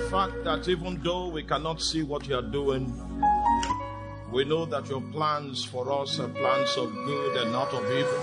fact that even though we cannot see what you are doing, we know that your plans for us are plans of good and not of evil.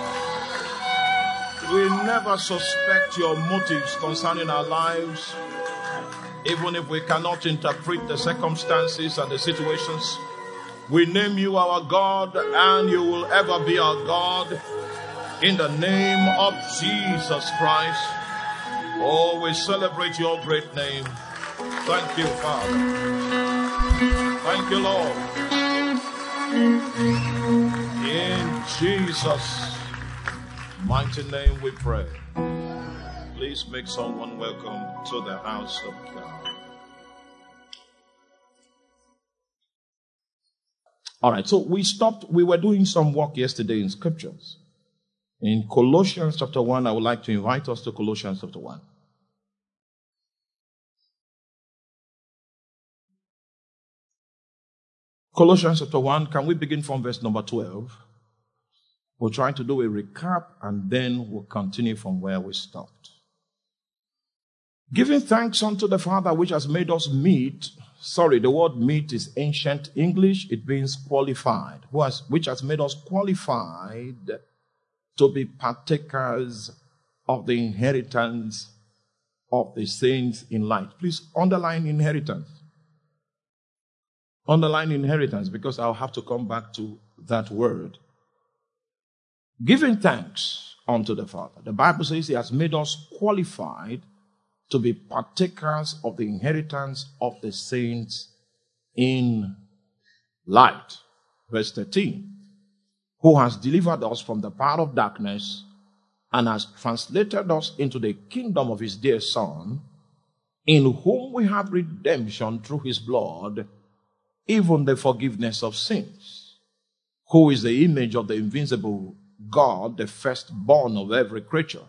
We never suspect your motives concerning our lives, even if we cannot interpret the circumstances and the situations. We name you our God, and you will ever be our God, in the name of Jesus Christ. Oh, we celebrate your great name. Thank you, Father. Thank you, Lord. In Jesus' mighty name we pray. Please make someone welcome to the house of God. All right, so we were doing some work yesterday in scriptures. In Colossians chapter 1, I would like to invite us to Colossians chapter 1. Colossians chapter 1, can we begin from verse number 12? We'll try to do a recap and then we'll continue from where we stopped. Giving thanks unto the Father which has made us meet. Sorry, the word meet is ancient English. It means qualified. Which has made us qualified to be partakers of the inheritance of the saints in light. Please underline inheritance. Underline inheritance, because I'll have to come back to that word. Giving thanks unto the Father. The Bible says he has made us qualified to be partakers of the inheritance of the saints in light. Verse 13. Who has delivered us from the power of darkness and has translated us into the kingdom of his dear Son, in whom we have redemption through his blood, even the forgiveness of sins, who is the image of the invisible God, the firstborn of every creature.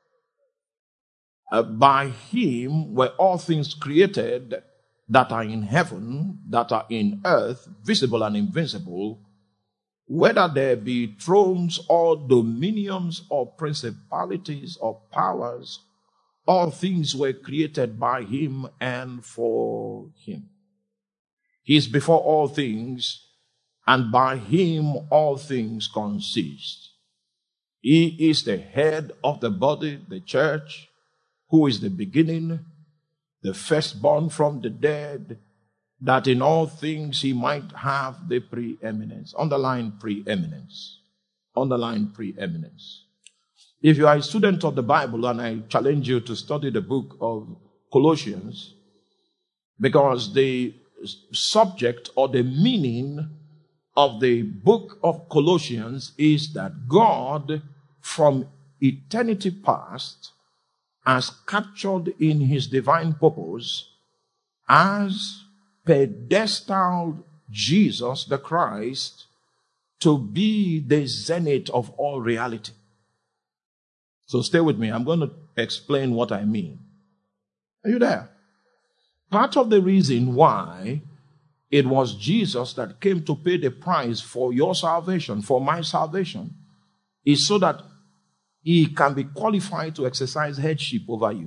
By him were all things created that are in heaven, that are in earth, visible and invisible, whether there be thrones or dominions or principalities or powers, all things were created by him and for him. He is before all things, and by him all things consist. He is the head of the body, the church, who is the beginning, the firstborn from the dead, that in all things he might have the preeminence. Underline preeminence. Underline preeminence. If you are a student of the Bible, and I challenge you to study the book of Colossians, because the subject or the meaning of the book of Colossians is that God, from eternity past, has captured in his divine purpose, has pedestaled Jesus the Christ to be the zenith of all reality. So stay with me. I'm going to explain what I mean. Are you there? Part of the reason why it was Jesus that came to pay the price for your salvation, for my salvation, is so that he can be qualified to exercise headship over you.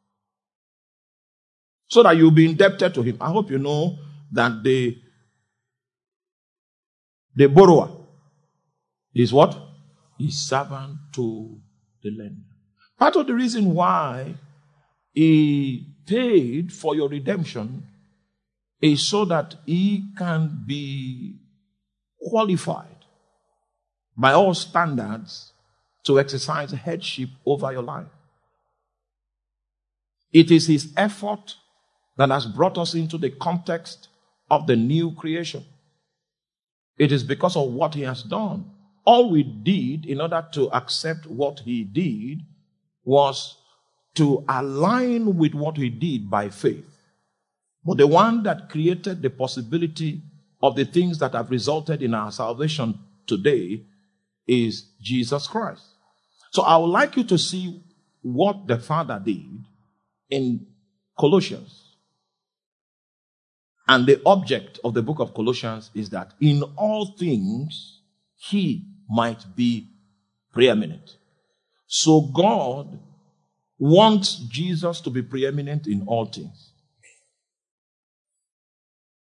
So that you'll be indebted to him. I hope you know that the borrower is what? Is servant to the lender. Part of the reason why he paid for your redemption is so that he can be qualified by all standards to exercise headship over your life. It is his effort that has brought us into the context of the new creation. It is because of what he has done. All we did in order to accept what he did was to align with what he did by faith. But the one that created the possibility of the things that have resulted in our salvation today is Jesus Christ. So I would like you to see what the Father did in Colossians. And the object of the book of Colossians is that in all things he might be preeminent. So God wants Jesus to be preeminent in all things.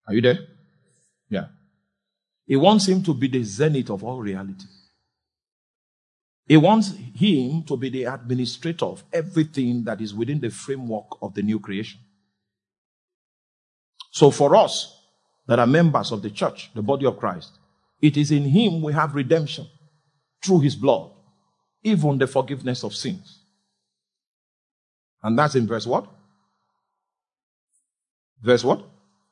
Are you there? Yeah. He wants him to be the zenith of all reality. He wants him to be the administrator of everything that is within the framework of the new creation. So for us that are members of the church, the body of Christ, it is in him we have redemption through his blood, even the forgiveness of sins. And that's in verse what? Verse what?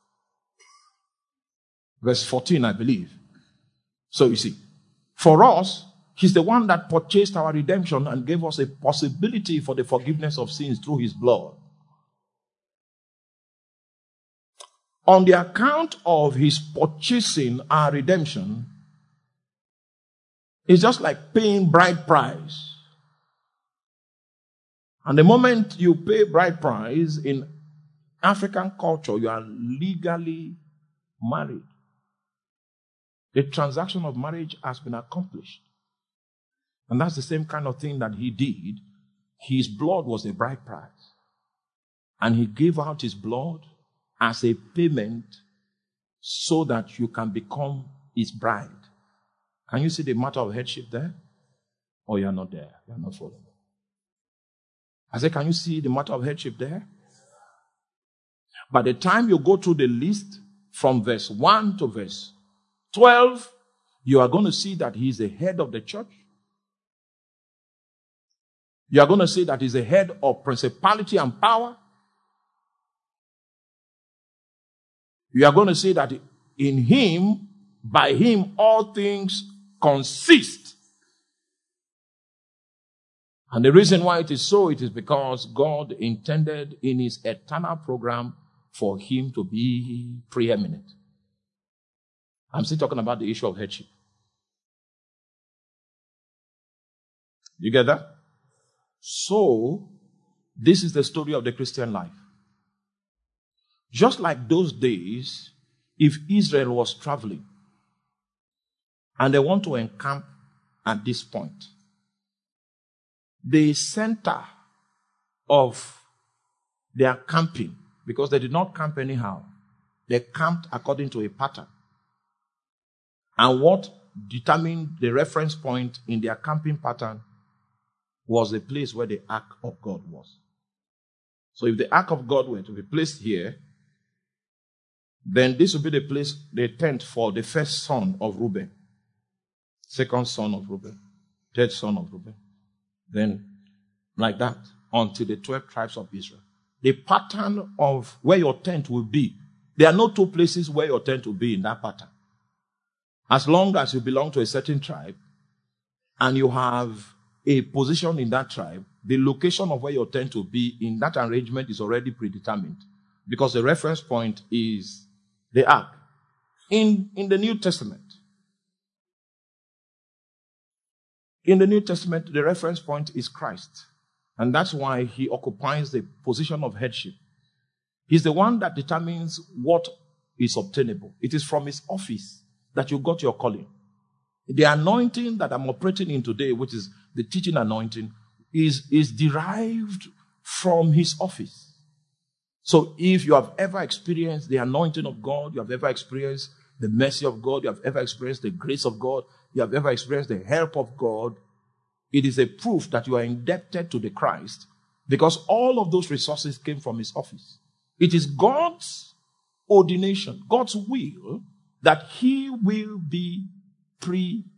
Verse 14, I believe. So you see, for us, he's the one that purchased our redemption and gave us a possibility for the forgiveness of sins through his blood. On the account of his purchasing our redemption, it's just like paying bride price. And the moment you pay bride price in African culture, you are legally married. The transaction of marriage has been accomplished. And that's the same kind of thing that he did. His blood was a bride price. And he gave out his blood as a payment so that you can become his bride. Can you see the matter of headship there? Or you're not there? You're not following. I said, can you see the matter of headship there? By the time you go through the list from verse 1 to verse 12, you are going to see that he is the head of the church. You are going to see that he's the head of principality and power. You are going to see that in him, by him, all things consist. And the reason why it is so, it is because God intended in his eternal program for him to be preeminent. I'm still talking about the issue of headship. You get that? So, this is the story of the Christian life. Just like those days, if Israel was traveling and they want to encamp at this point, the center of their camping, because they did not camp anyhow, they camped according to a pattern. And what determined the reference point in their camping pattern was the place where the ark of God was. So if the ark of God were to be placed here, then this would be the place, the tent for the first son of Reuben, second son of Reuben, third son of Reuben. Then, like that, until the 12 tribes of Israel. The pattern of where your tent will be, there are no two places where your tent will be in that pattern. As long as you belong to a certain tribe and you have a position in that tribe, the location of where your tent will be in that arrangement is already predetermined, because the reference point is the ark. In the New Testament, the reference point is Christ. And that's why he occupies the position of headship. He's the one that determines what is obtainable. It is from his office that you got your calling. The anointing that I'm operating in today, which is the teaching anointing, is derived from his office. So if you have ever experienced the anointing of God, you have ever experienced the mercy of God, you have ever experienced the grace of God, you have ever experienced the help of God, it is a proof that you are indebted to the Christ, because all of those resources came from his office. It is God's ordination, God's will, that he will be preeminent.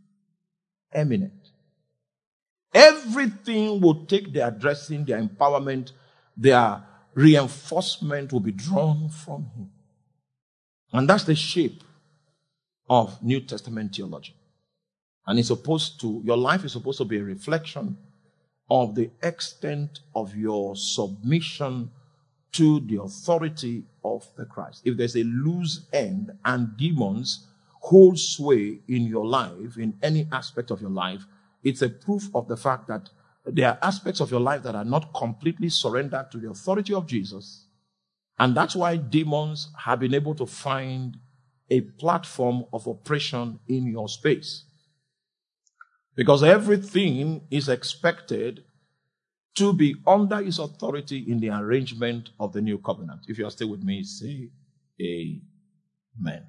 Everything will take their addressing, their empowerment, their reinforcement will be drawn from him. And that's the shape of New Testament theology. And your life is supposed to be a reflection of the extent of your submission to the authority of the Christ. If there's a loose end and demons hold sway in your life, in any aspect of your life, it's a proof of the fact that there are aspects of your life that are not completely surrendered to the authority of Jesus. And that's why demons have been able to find a platform of oppression in your space. Because everything is expected to be under his authority in the arrangement of the new covenant. If you are still with me, say Amen. Amen.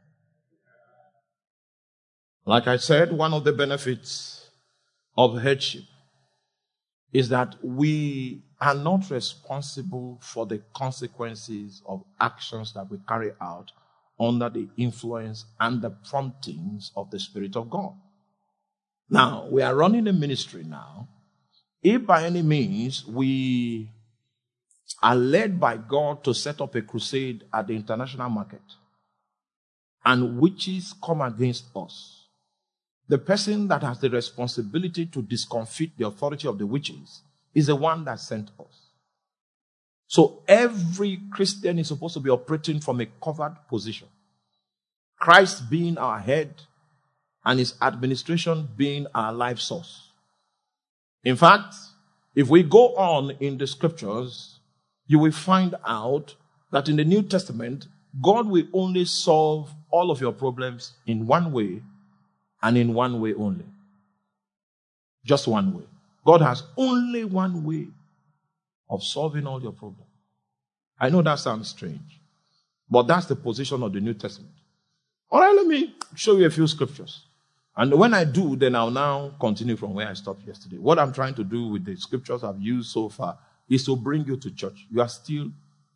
Like I said, one of the benefits of headship is that we are not responsible for the consequences of actions that we carry out under the influence and the promptings of the Spirit of God. Now, we are running a ministry now. If by any means we are led by God to set up a crusade at the international market, and witches come against us, the person that has the responsibility to discomfit the authority of the witches is the one that sent us. So every Christian is supposed to be operating from a covered position. Christ being our head and his administration being our life source. In fact, if we go on in the scriptures, you will find out that in the New Testament, God will only solve all of your problems in one way and in one way only. Just one way. God has only one way of solving all your problems. I know that sounds strange, but that's the position of the New Testament. All right, let me show you a few scriptures. And when I do, then I'll now continue from where I stopped yesterday. What I'm trying to do with the scriptures I've used so far is to bring you to church. You are still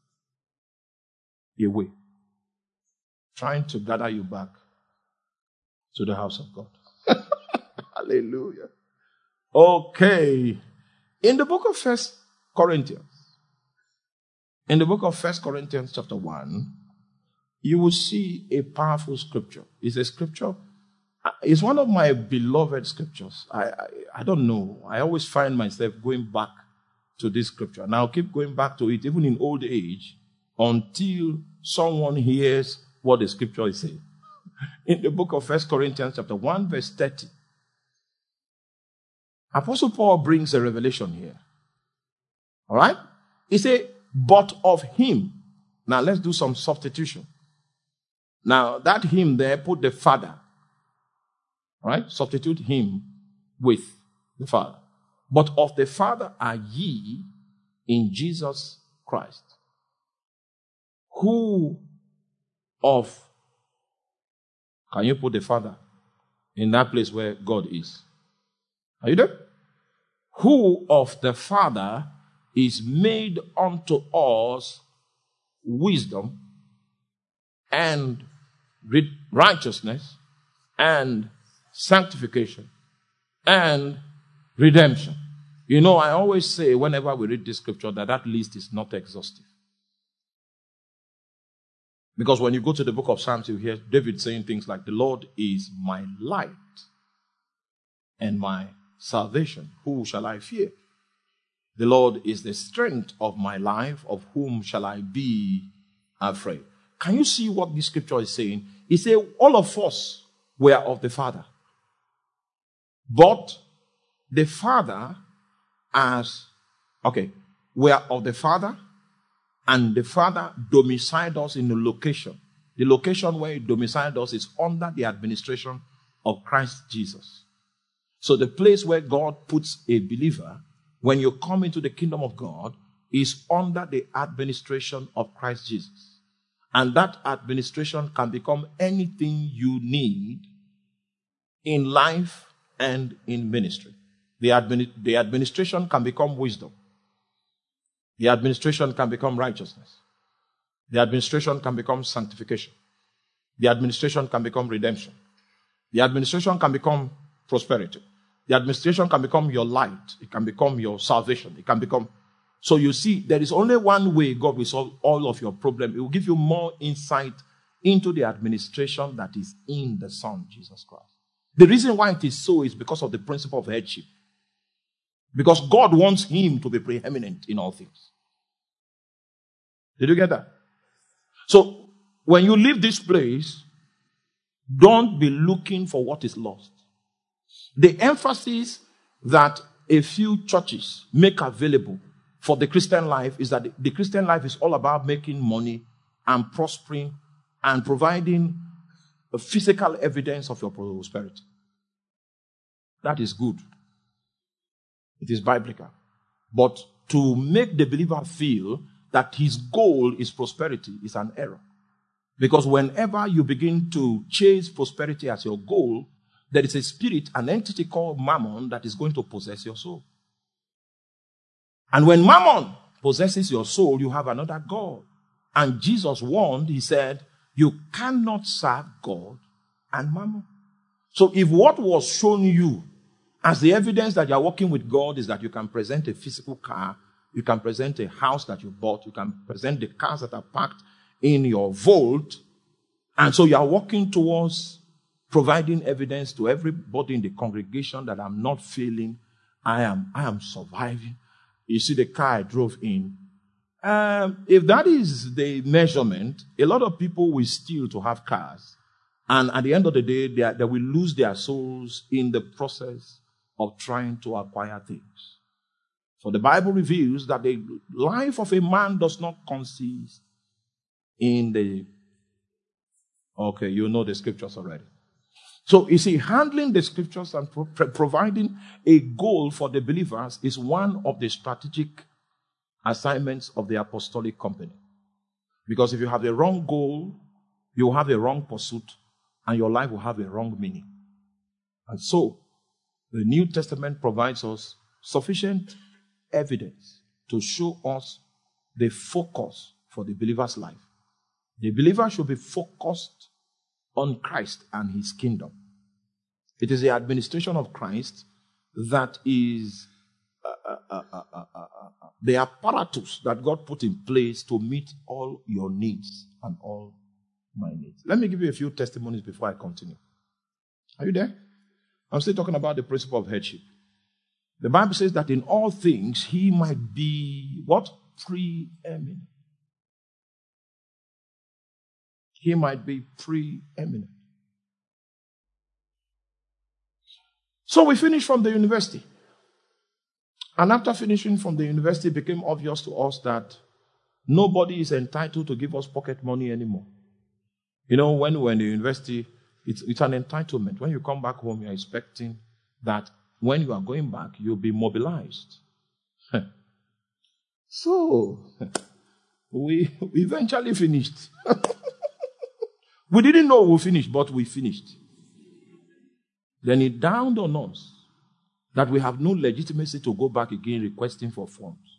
away, trying to gather you back to the house of God. Hallelujah. Okay. In the book of 1 Corinthians chapter 1, you will see a powerful scripture. It's a scripture. It's one of my beloved scriptures. I don't know. I always find myself going back to this scripture. And I'll keep going back to it, even in old age, until someone hears what the scripture is saying. In the book of 1 Corinthians chapter 1, verse 30, Apostle Paul brings a revelation here. All right? He said, but of him. Now let's do some substitution. Now that him there, put the Father. All right? Substitute him with the Father. But of the Father are ye in Jesus Christ. Who of, can you put the Father in that place where God is? Are you there? Who of the Father is made unto us wisdom and righteousness and sanctification and redemption. You know, I always say whenever we read this scripture that list is not exhaustive. Because when you go to the book of Psalms, you hear David saying things like, the Lord is my light and my salvation. Who shall I fear? The Lord is the strength of my life. Of whom shall I be afraid? Can you see what this scripture is saying? He said, all of us were of the Father. But the Father we are of the Father, and the Father domiciled us in a location. The location where he domiciled us is under the administration of Christ Jesus. So the place where God puts a believer, when you come into the kingdom of God, is under the administration of Christ Jesus. And that administration can become anything you need in life and in ministry. The administration can become wisdom. The administration can become righteousness. The administration can become sanctification. The administration can become redemption. The administration can become prosperity. The administration can become your light. It can become your salvation. It can become... So you see, there is only one way God will solve all of your problems. It will give you more insight into the administration that is in the Son, Jesus Christ. The reason why it is so is because of the principle of headship. Because God wants him to be preeminent in all things. Did you get that? So, when you leave this place, don't be looking for what is lost. The emphasis that a few churches make available for the Christian life is that the Christian life is all about making money and prospering and providing a physical evidence of your prosperity. That is good. It is biblical. But to make the believer feel that his goal is prosperity is an error. Because whenever you begin to chase prosperity as your goal, there is a spirit, an entity called Mammon that is going to possess your soul. And when Mammon possesses your soul, you have another God. And Jesus warned, he said, you cannot serve God and Mammon. So if what was shown you as the evidence that you are working with God is that you can present a physical car, you can present a house that you bought, you can present the cars that are parked in your vault, and so you are working towards providing evidence to everybody in the congregation that I'm not failing, I am surviving. You see the car I drove in. If that is the measurement, a lot of people will steal to have cars. And at the end of the day, they will lose their souls in the process of trying to acquire things. For the Bible reveals that the life of a man does not consist in the... Okay, you know the scriptures already. So, you see, handling the scriptures and providing a goal for the believers is one of the strategic assignments of the apostolic company. Because if you have the wrong goal, you will have a wrong pursuit, and your life will have a wrong meaning. And so, the New Testament provides us sufficient evidence to show us the focus for the believer's life. The believer should be focused on Christ and his kingdom. It is the administration of Christ that is the apparatus that God put in place to meet all your needs and all my needs. Let me give you a few testimonies before I continue. Are you there? I'm still talking about the principle of headship. The Bible says that in all things he might be what? Preeminent. He might be preeminent. So we finished from the university. And after finishing from the university, it became obvious to us that nobody is entitled to give us pocket money anymore. You know, when we're in the university, it's an entitlement. When you come back home, you're expecting that when you are going back, you'll be mobilized. So, we eventually finished. We didn't know we finished, but we finished. Then it dawned on us that we have no legitimacy to go back again requesting for funds.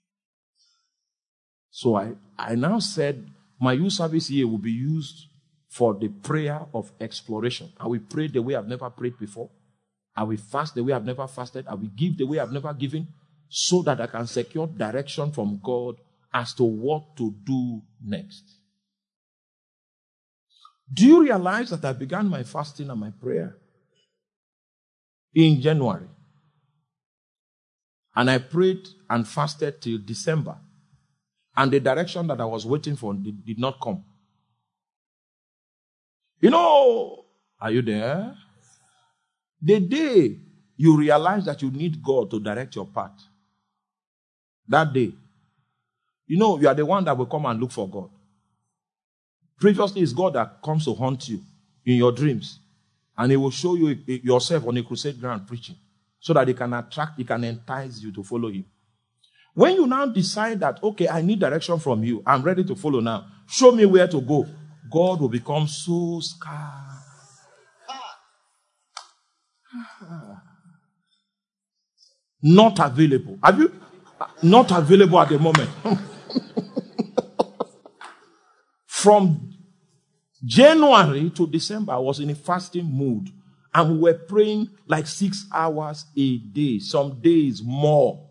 So I now said my youth service here will be used for the prayer of exploration. I will pray the way I've never prayed before. I will fast the way I've never fasted. I will give the way I've never given, so that I can secure direction from God as to what to do next. Do you realize that I began my fasting and my prayer in January? And I prayed and fasted till December. And the direction that I was waiting for did not come. You know, are you there? The day you realize that you need God to direct your path, that day, you know, you are the one that will come and look for God. Previously, it's God that comes to haunt you in your dreams. And he will show you yourself on a crusade ground preaching, so that he can entice you to follow him. When you now decide that, okay, I need direction from you, I'm ready to follow now, show me where to go, God will become so scared. Not available. Have you? Not available at the moment. From January to December, I was in a fasting mood. And we were praying like 6 hours a day, some days more.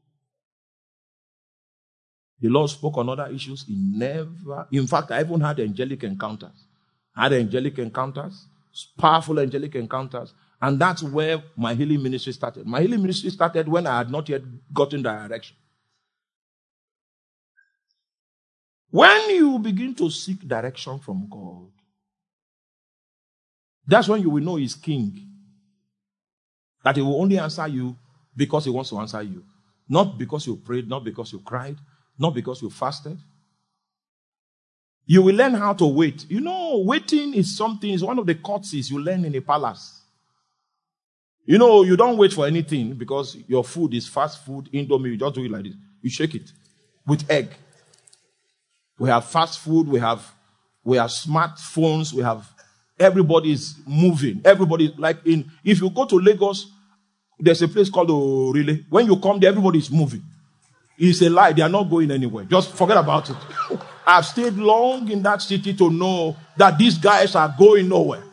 The Lord spoke on other issues. In fact, I even had angelic encounters. I had angelic encounters, powerful angelic encounters. And that's where my healing ministry started. My healing ministry started when I had not yet gotten direction. When you begin to seek direction from God, that's when you will know He's King. That He will only answer you because He wants to answer you. Not because you prayed, not because you cried, not because you fasted. You will learn how to wait. You know, waiting is one of the courtesies you learn in a palace. You know, you don't wait for anything because your food is fast food, Indomie, you just do it like this. You shake it with egg. We have fast food, we have We have smartphones. We have, everybody is moving. Everybody, if you go to Lagos, there's a place called Orile. When you come there, everybody is moving. It's a lie. They are not going anywhere. Just forget about it. I've stayed long in that city to know that these guys are going nowhere.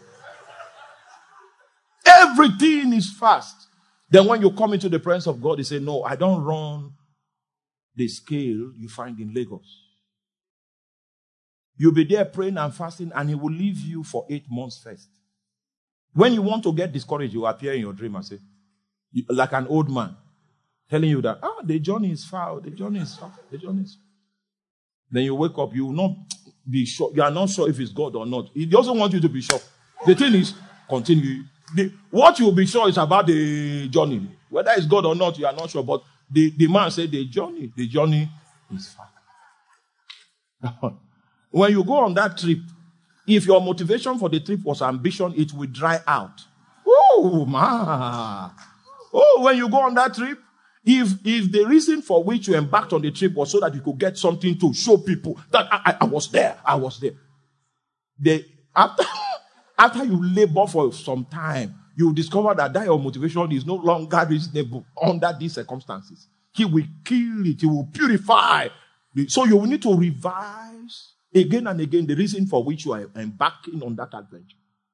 Everything is fast. Then when you come into the presence of God, you say, no, I don't run the scale you find in Lagos. You'll be there praying and fasting, and he will leave you for 8 months first. When you want to get discouraged, you appear in your dream and say, like an old man, telling you that, the journey is far, the journey is far, the journey is far. Then you wake up, you will not be sure. You are not sure if it's God or not. He doesn't want you to be sure. The thing is, continue. What you'll be sure is about the journey. Whether it's God or not, you are not sure. But the man said the journey is far. When you go on that trip, if your motivation for the trip was ambition, it will dry out. Oh, man. Oh, when you go on that trip, if the reason for which you embarked on the trip was so that you could get something to show people that I was there. After you labor for some time, you discover that your motivation is no longer reasonable under these circumstances. He will kill it. He will purify. So you will need to revise again and again the reason for which you are embarking on that adventure.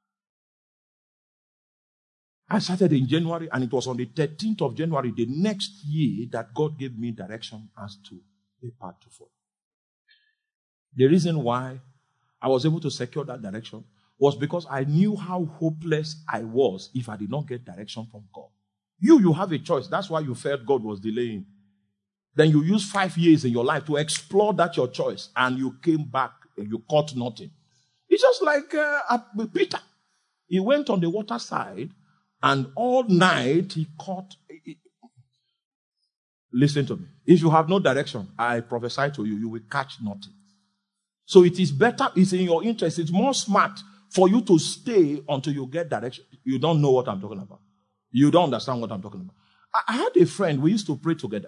I started in January, and it was on the 13th of January, the next year, that God gave me direction as to the path to follow. The reason why I was able to secure that direction was because I knew how hopeless I was if I did not get direction from God. You have a choice. That's why you felt God was delaying. Then you used 5 years in your life to explore that your choice, and you came back and you caught nothing. It's just like Peter. He went on the water side, and all night he caught. Listen to me. If you have no direction, I prophesy to you, you will catch nothing. So it is better, it's in your interest, it's more smart for you to stay until you get direction. You don't know what I'm talking about. You don't understand what I'm talking about. I had a friend, we used to pray together.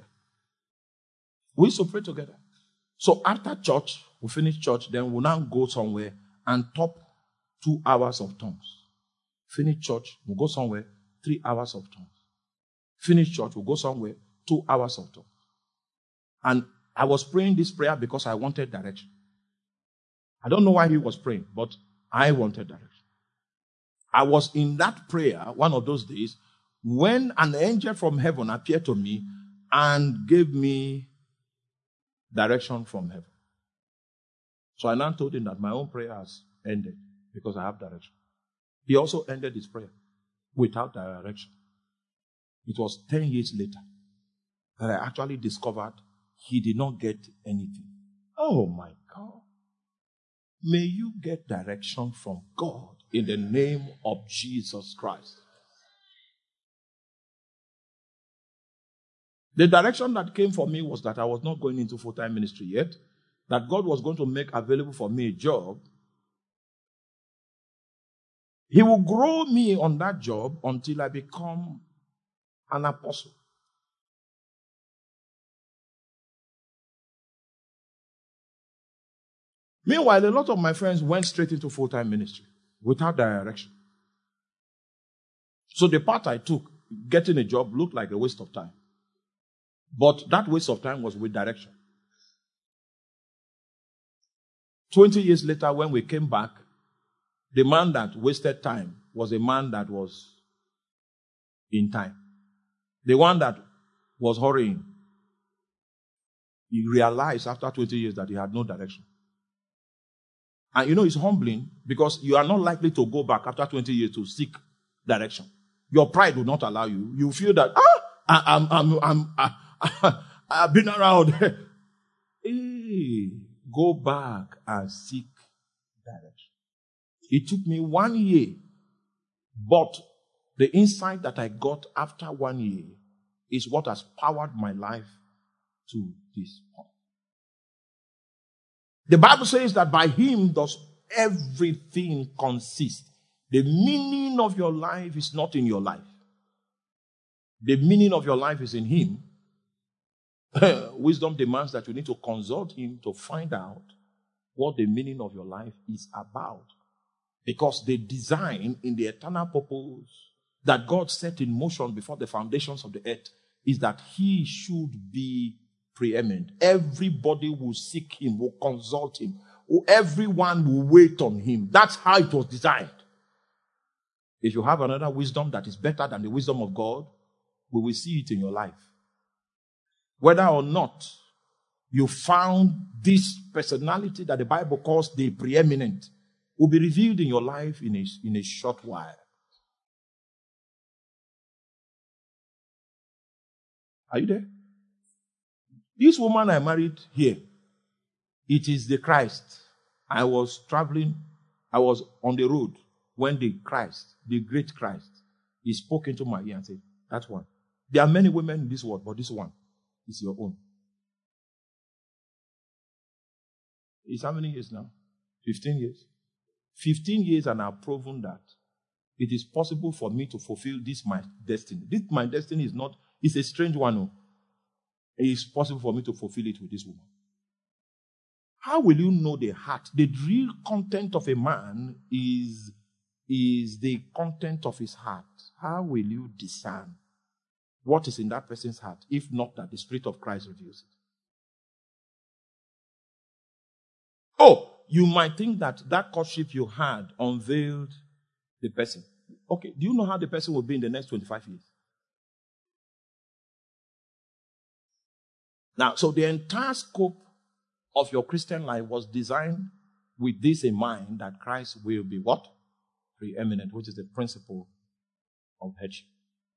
So after church, we finish church, then we'll now go somewhere and top 2 hours of tongues. Finish church, we'll go somewhere, 3 hours of tongues. Finish church, we'll go somewhere, 2 hours of tongues. And I was praying this prayer because I wanted direction. I don't know why he was praying, but I wanted direction. I was in that prayer one of those days when an angel from heaven appeared to me and gave me direction from heaven. So I now told him that my own prayer has ended because I have direction. He also ended his prayer without direction. It was 10 years later that I actually discovered he did not get anything. Oh my God. May you get direction from God in the name of Jesus Christ. The direction that came for me was that I was not going into full-time ministry yet, that God was going to make available for me a job. He will grow me on that job until I become an apostle. Meanwhile, a lot of my friends went straight into full-time ministry without direction. So the path I took, getting a job, looked like a waste of time. But that waste of time was with direction. 20 years later, when we came back, the man that wasted time was a man that was in time. The one that was hurrying, he realized after 20 years that he had no direction. And it's humbling because you are not likely to go back after 20 years to seek direction. Your pride will not allow you. You feel that, I've been around. Hey, go back and seek direction. It took me 1 year, but the insight that I got after 1 year is what has powered my life to this point. The Bible says that by him does everything consist. The meaning of your life is not in your life. The meaning of your life is in him. Wisdom demands that you need to consult him to find out what the meaning of your life is about. Because the design in the eternal purpose that God set in motion before the foundations of the earth is that he should be preeminent. Everybody will seek him, will consult him. Everyone will wait on him. That's how it was designed. If you have another wisdom that is better than the wisdom of God, we will see it in your life. Whether or not you found this personality that the Bible calls the preeminent will be revealed in your life in a short while. Are you there? This woman I married here, it is the Christ. I was traveling, I was on the road when the Christ, the great Christ, he spoke into my ear and said, that one. There are many women in this world, but this one is your own. It's how many years now? 15 years. 15 years and I've proven that it is possible for me to fulfill this my destiny. This my destiny is not, it's a strange one. No. It is possible for me to fulfill it with this woman. How will you know the heart? The real content of a man is the content of his heart. How will you discern what is in that person's heart, if not that the Spirit of Christ reveals it? Oh, you might think that courtship you had unveiled the person. Okay, do you know how the person will be in the next 25 years? Now, so the entire scope of your Christian life was designed with this in mind, that Christ will be what? Preeminent, which is the principle of headship.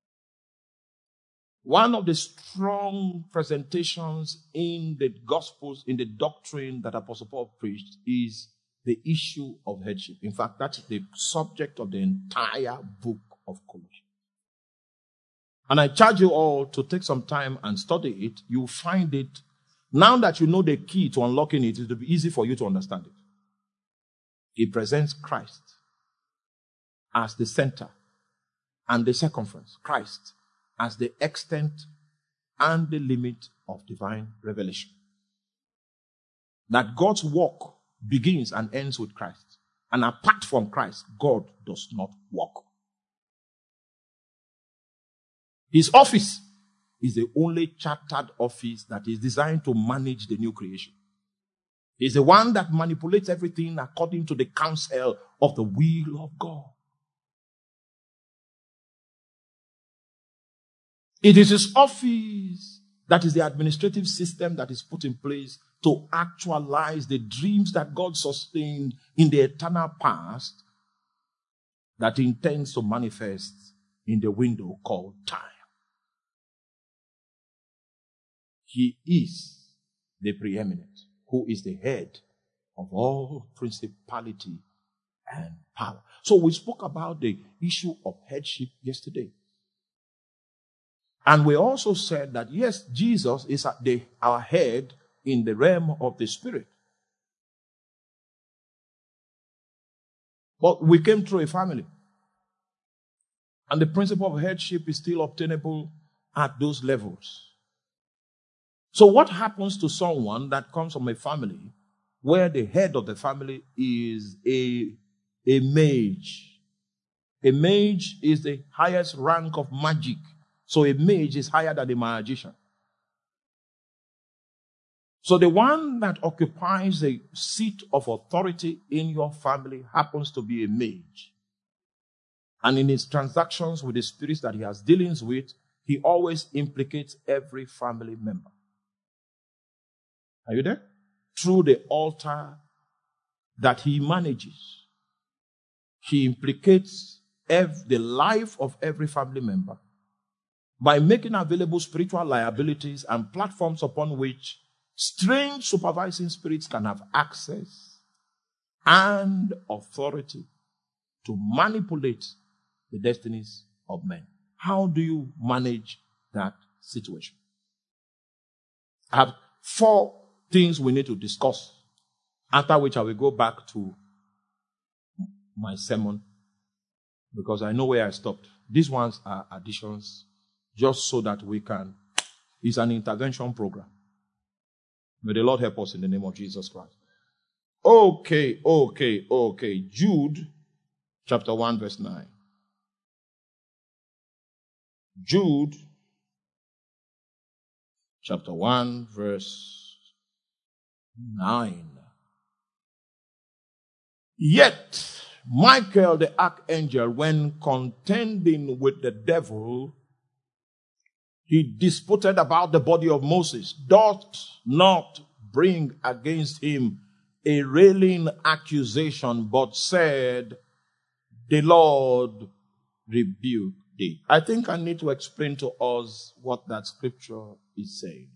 One of the strong presentations in the Gospels, in the doctrine that Apostle Paul preached, is the issue of headship. In fact, that's the subject of the entire book of Colossians. And I charge you all to take some time and study it. You'll find it. Now that you know the key to unlocking it, it will be easy for you to understand it. It presents Christ as the center and the circumference. Christ as the extent and the limit of divine revelation. That God's work begins and ends with Christ. And apart from Christ, God does not work. His office is the only chartered office that is designed to manage the new creation. He's the one that manipulates everything according to the counsel of the will of God. It is his office that is the administrative system that is put in place to actualize the dreams that God sustained in the eternal past that intends to manifest in the window called time. He is the preeminent, who is the head of all principality and power. So we spoke about the issue of headship yesterday. And we also said that, yes, Jesus is our head in the realm of the Spirit. But we came through a family. And the principle of headship is still obtainable at those levels. So what happens to someone that comes from a family where the head of the family is a mage? A mage is the highest rank of magic. So a mage is higher than a magician. So the one that occupies a seat of authority in your family happens to be a mage. And in his transactions with the spirits that he has dealings with, he always implicates every family member. Are you there? Through the altar that he manages, he implicates the life of every family member by making available spiritual liabilities and platforms upon which strange supervising spirits can have access and authority to manipulate the destinies of men. How do you manage that situation? I have 4 things we need to discuss, after which I will go back to my sermon because I know where I stopped. These ones are additions just so that we can. It's an intervention program. May the Lord help us in the name of Jesus Christ. Okay. Jude chapter 1 verse 9. Jude chapter 1 verse 9. Yet Michael the archangel, when contending with the devil, he disputed about the body of Moses, doth not bring against him a railing accusation, but said, the Lord rebuke thee. I think I need to explain to us what that scripture is saying.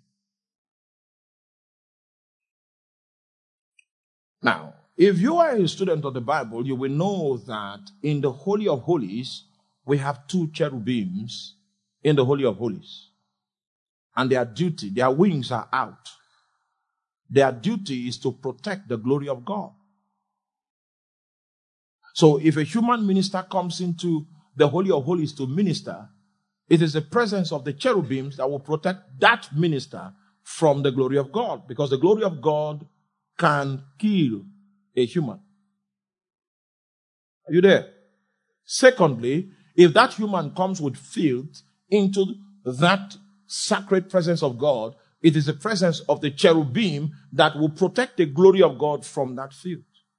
Now, if you are a student of the Bible, you will know that in the Holy of Holies, we have two cherubims in the Holy of Holies. And their duty, their wings are out. Their duty is to protect the glory of God. So if a human minister comes into the Holy of Holies to minister, it is the presence of the cherubims that will protect that minister from the glory of God, because the glory of God can kill a human. Are you there? Secondly, if that human comes with filth into that sacred presence of God, it is the presence of the cherubim that will protect the glory of God from that filth.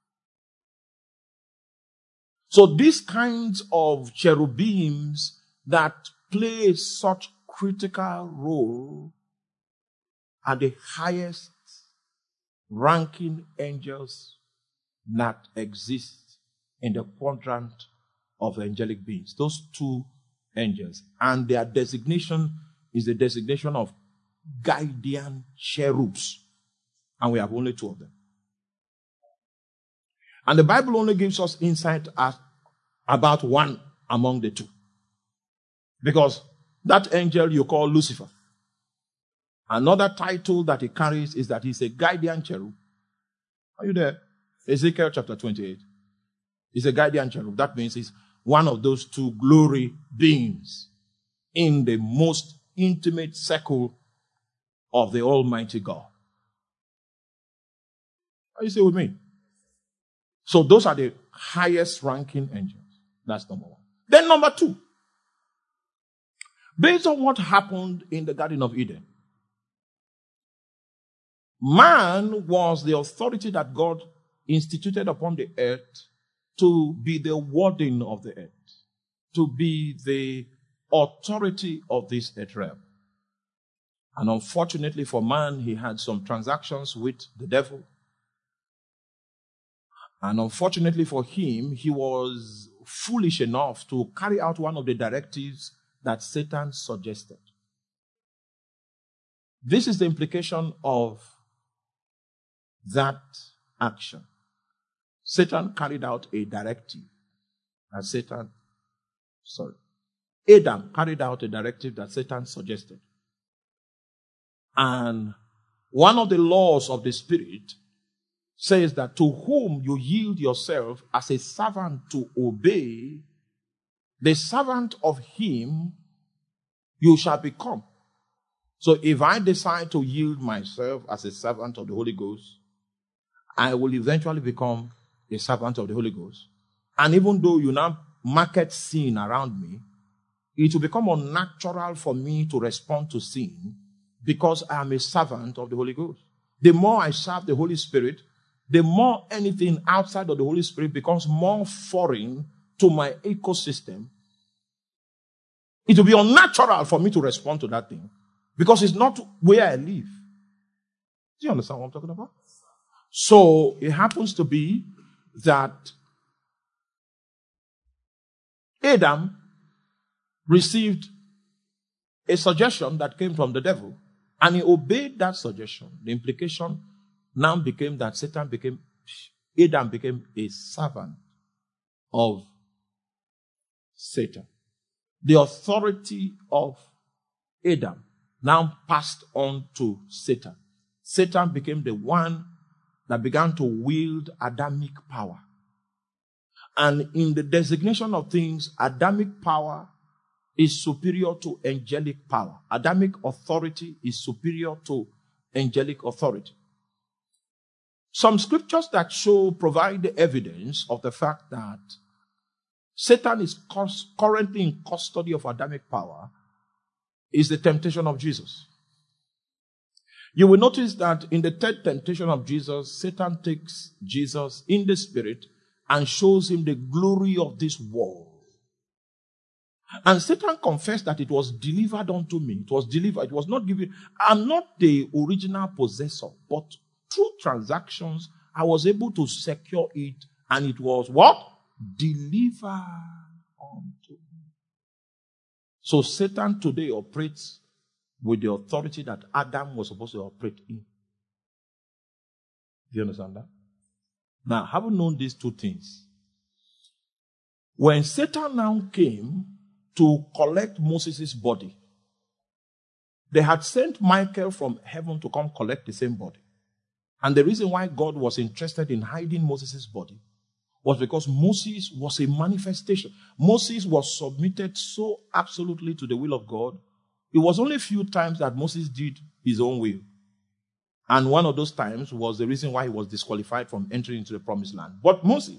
So these kinds of cherubims that play such critical role are the highest ranking angels that exist in the quadrant of angelic beings. Those two angels. And their designation is the designation of guardian cherubs. And we have only two of them. And the Bible only gives us insight about one among the two. Because that angel you call Lucifer, another title that he carries is that he's a guardian cherub. Are you there? Ezekiel chapter 28. He's a guardian cherub. That means he's one of those two glory beings in the most intimate circle of the Almighty God. Are you still with me? So those are the highest ranking angels. That's number one. Then number two. Based on what happened in the Garden of Eden, man was the authority that God instituted upon the earth to be the warden of the earth, to be the authority of this earth realm. And unfortunately for man, he had some transactions with the devil. And unfortunately for him, he was foolish enough to carry out one of the directives that Satan suggested. This is the implication of that action. Satan carried out a directive. Adam carried out a directive that Satan suggested. And one of the laws of the Spirit says that to whom you yield yourself as a servant to obey, the servant of him you shall become. So if I decide to yield myself as a servant of the Holy Ghost, I will eventually become a servant of the Holy Ghost. And even though you now market sin around me, it will become unnatural for me to respond to sin because I am a servant of the Holy Ghost. The more I serve the Holy Spirit, the more anything outside of the Holy Spirit becomes more foreign to my ecosystem. It will be unnatural for me to respond to that thing because it's not where I live. Do you understand what I'm talking about? So it happens to be that Adam received a suggestion that came from the devil, and he obeyed that suggestion. The implication now became that Adam became a servant of Satan. The authority of Adam now passed on to Satan. Satan became the one that began to wield Adamic power. And in the designation of things, Adamic power is superior to angelic power. Adamic authority is superior to angelic authority. Some scriptures that provide the evidence of the fact that Satan is currently in custody of Adamic power is the temptation of Jesus. You will notice that in the third temptation of Jesus, Satan takes Jesus in the spirit and shows him the glory of this world. And Satan confessed that it was delivered unto me. It was delivered. It was not given. I'm not the original possessor, but through transactions, I was able to secure it, and it was what? Delivered unto me. So Satan today operates with the authority that Adam was supposed to operate in. Do you understand that? Now, having known these two things, when Satan now came to collect Moses' body, they had sent Michael from heaven to come collect the same body. And the reason why God was interested in hiding Moses' body was because Moses was a manifestation. Moses was submitted so absolutely to the will of God. It was only a few times that Moses did his own will. And one of those times was the reason why he was disqualified from entering into the promised land. But Moses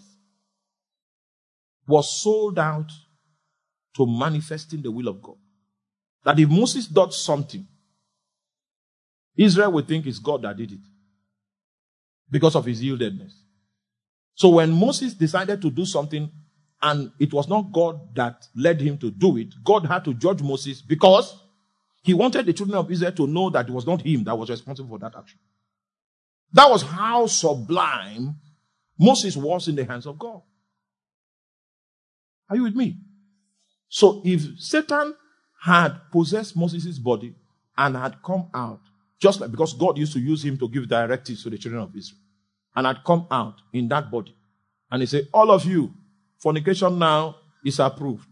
was sold out to manifesting the will of God. That if Moses does something, Israel would think it's God that did it because of his yieldedness. So when Moses decided to do something and it was not God that led him to do it, God had to judge Moses because he wanted the children of Israel to know that it was not him that was responsible for that action. That was how sublime Moses was in the hands of God. Are you with me? So if Satan had possessed Moses' body and had come out, just like because God used to use him to give directives to the children of Israel, and had come out in that body, and he said, all of you, fornication now is approved.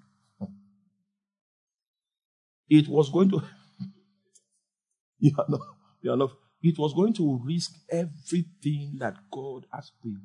It was going to, it was going to risk everything that God has built.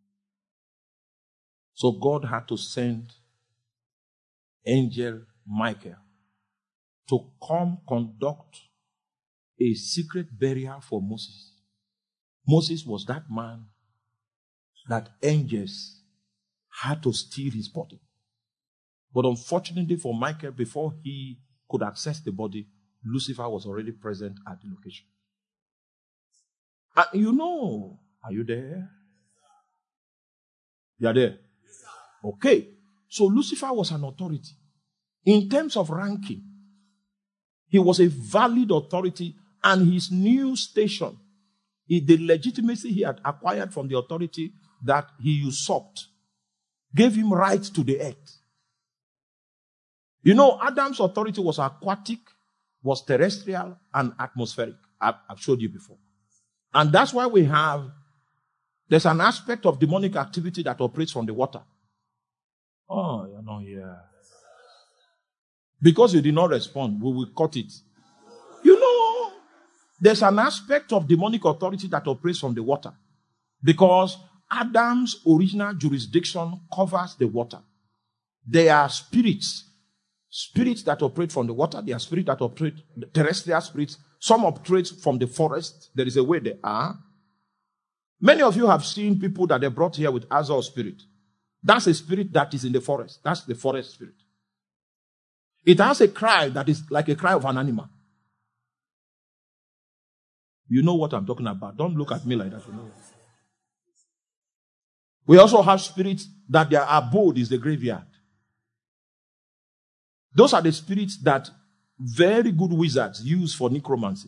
So God had to send angel Michael to come conduct a secret burial for Moses. Moses was that man that angels had to steal his body. But unfortunately for Michael, before he could access the body, Lucifer was already present at the location. And you know, are you there? You are there? Okay. So Lucifer was an authority. In terms of ranking, he was a valid authority, and his new station, the legitimacy he had acquired from the authority that he usurped, gave him right to the earth. You know, Adam's authority was aquatic, was terrestrial, and atmospheric. I've showed you before. And that's why there's an aspect of demonic activity that operates from the water. Oh, you're not here. Because you did not respond, we will cut it. You know, there's an aspect of demonic authority that operates from the water. Because Adam's original jurisdiction covers the water. There are spirits that operate from the water. There are spirits that operate, terrestrial spirits. Some operate from the forest. There is a way they are. Many of you have seen people that they brought here with Azor spirit. That's a spirit that is in the forest. That's the forest spirit. It has a cry that is like a cry of an animal. You know what I'm talking about. Don't look at me like that. You know. We also have spirits that their abode is the graveyard. Those are the spirits that very good wizards use for necromancy.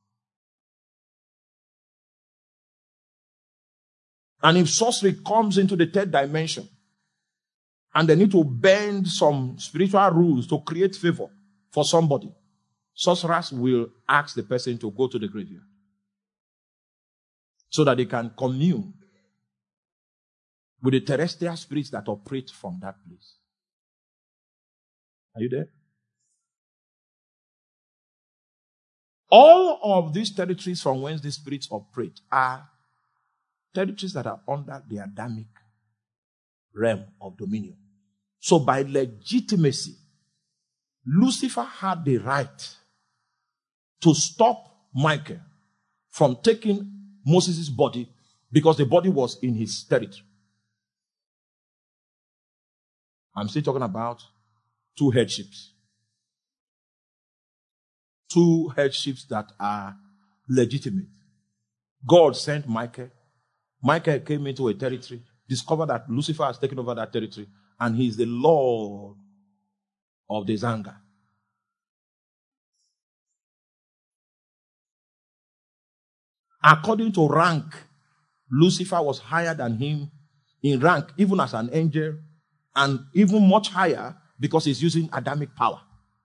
And if sorcery comes into the third dimension, and they need to bend some spiritual rules to create favor for somebody, sorcerers will ask the person to go to the graveyard so that they can commune with the terrestrial spirits that operate from that place. Are you there? All of these territories from whence these spirits operate are territories that are under the Adamic realm of dominion. So by legitimacy, Lucifer had the right to stop Michael from taking Moses' body because the body was in his territory. I'm still talking about two headships. Two headships that are legitimate. God sent Michael. Michael came into a territory, discovered that Lucifer has taken over that territory, and he is the Lord of the Zanga. According to rank, Lucifer was higher than him in rank, even as an angel, and even much higher because he's using Adamic power.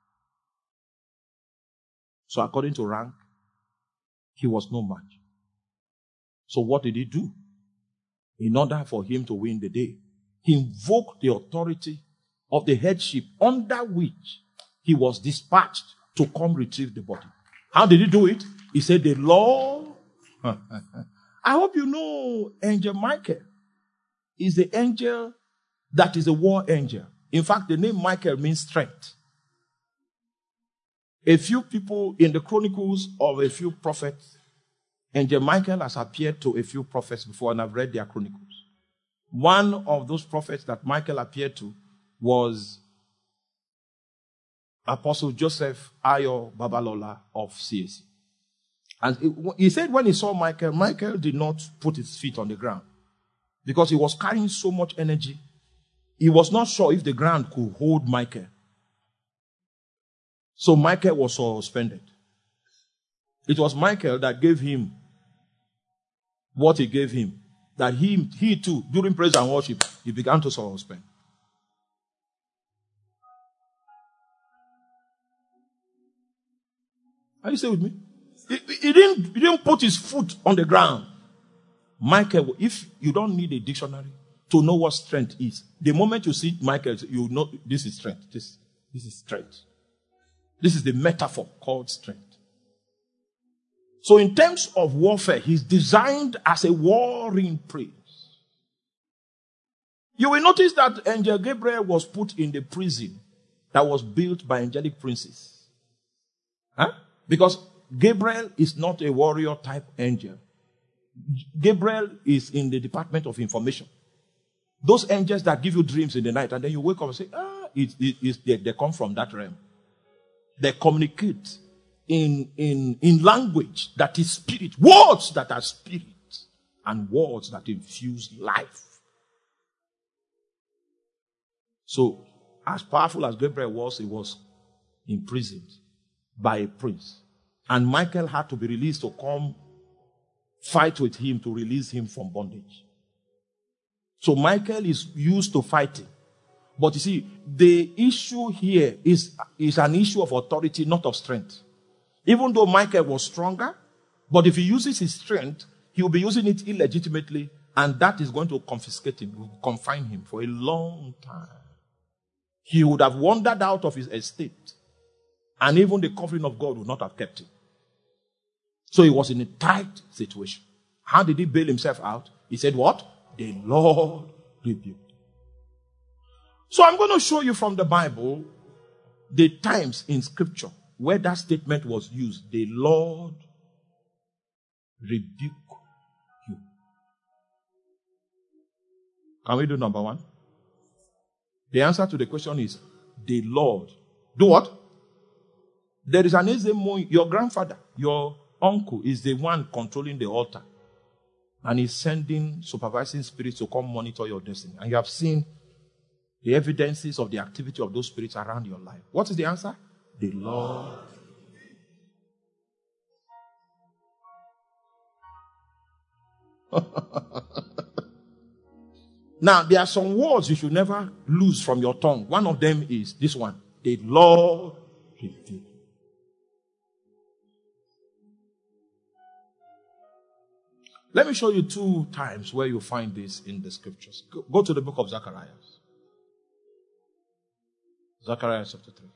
So according to rank, he was no match. So what did he do? In order for him to win the day, he invoked the authority of the headship under which he was dispatched to come retrieve the body. How did he do it? He said, the Lord. I hope you know Angel Michael is the angel that is a war angel. In fact, the name Michael means strength. A few people in the chronicles of a few prophets, Angel Michael has appeared to a few prophets before, and I've read their chronicles. One of those prophets that Michael appeared to was Apostle Joseph Ayo Babalola of CAC. And he said when he saw Michael, Michael did not put his feet on the ground because he was carrying so much energy. He was not sure if the ground could hold Michael. So Michael was suspended. It was Michael that gave him what he gave him. That he too, during praise and worship, he began to suspend. Are you still with me? He didn't put his foot on the ground. Michael, if you don't need a dictionary to know what strength is, the moment you see Michael, you know this is strength. This is strength. This is the metaphor called strength. So in terms of warfare, he's designed as a warring prince. You will notice that Angel Gabriel was put in the prison that was built by angelic princes. Huh? Because Gabriel is not a warrior type angel. Gabriel is in the department of information. Those angels that give you dreams in the night and then you wake up and say, they come from that realm. They communicate in language that is spirit, words that are spirit, and words that infuse life. So, as powerful as Gabriel was, he was imprisoned by a prince. And Michael had to be released to come fight with him to release him from bondage. So Michael is used to fighting. But you see, the issue here is an issue of authority, not of strength. Even though Michael was stronger, but if he uses his strength, he will be using it illegitimately, and that is going to confiscate him, will confine him for a long time. He would have wandered out of his estate, and even the covering of God would not have kept him. So he was in a tight situation. How did he bail himself out? He said what? The Lord rebuked. So I'm going to show you from the Bible the times in Scripture where that statement was used. The Lord rebuke you. Can we do number one? The answer to the question is the Lord. Do what? There is an Ezemo, your grandfather, your uncle is the one controlling the altar. And he's sending supervising spirits to come monitor your destiny. And you have seen the evidences of the activity of those spirits around your life. What is the answer? The Lord. Now, there are some words you should never lose from your tongue. One of them is this one. The Lord revealed. Let me show you 2 times where you find this in the scriptures. Go to the book of Zechariah. Zechariah chapter 3.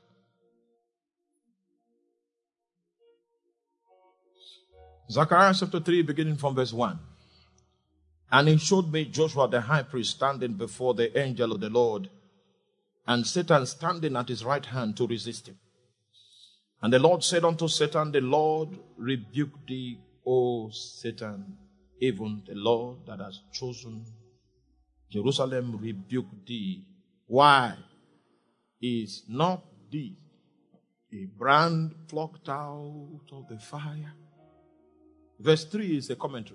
Zechariah chapter 3, beginning from verse 1. And he showed me Joshua the high priest standing before the angel of the Lord, and Satan standing at his right hand to resist him. And the Lord said unto Satan, the Lord rebuke thee, O Satan. Even the Lord that has chosen Jerusalem rebuke thee. Why? Is not this a brand plucked out of the fire? Verse 3 is a commentary.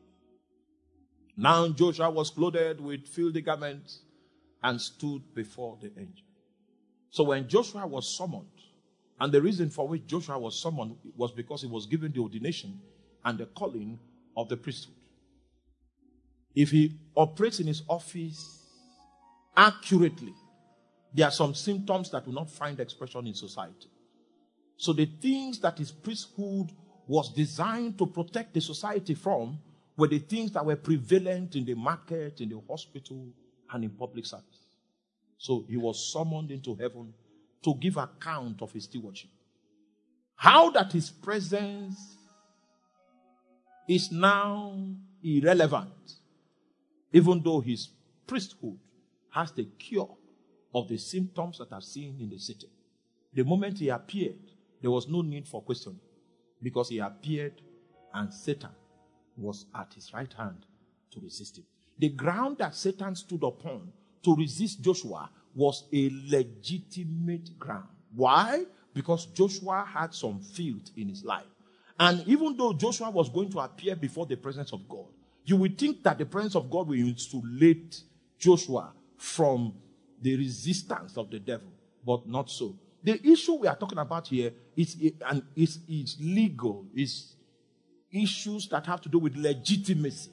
Now Joshua was clothed with filthy garments and stood before the angel. So when Joshua was summoned, and the reason for which Joshua was summoned was because he was given the ordination and the calling of the priesthood. If he operates in his office accurately, there are some symptoms that will not find expression in society. So the things that his priesthood was designed to protect the society from were the things that were prevalent in the market, in the hospital, and in public service. So he was summoned into heaven to give account of his stewardship. How that his presence is now irrelevant, even though his priesthood has the cure of the symptoms that are seen in the city. The moment he appeared, there was no need for questioning, because he appeared and Satan was at his right hand to resist him. The ground that Satan stood upon to resist Joshua was a legitimate ground. Why? Because Joshua had some filth in his life. And even though Joshua was going to appear before the presence of God, you would think that the presence of God will insulate Joshua from the resistance of the devil, but not so. The issue we are talking about here is legal, is issues that have to do with legitimacy.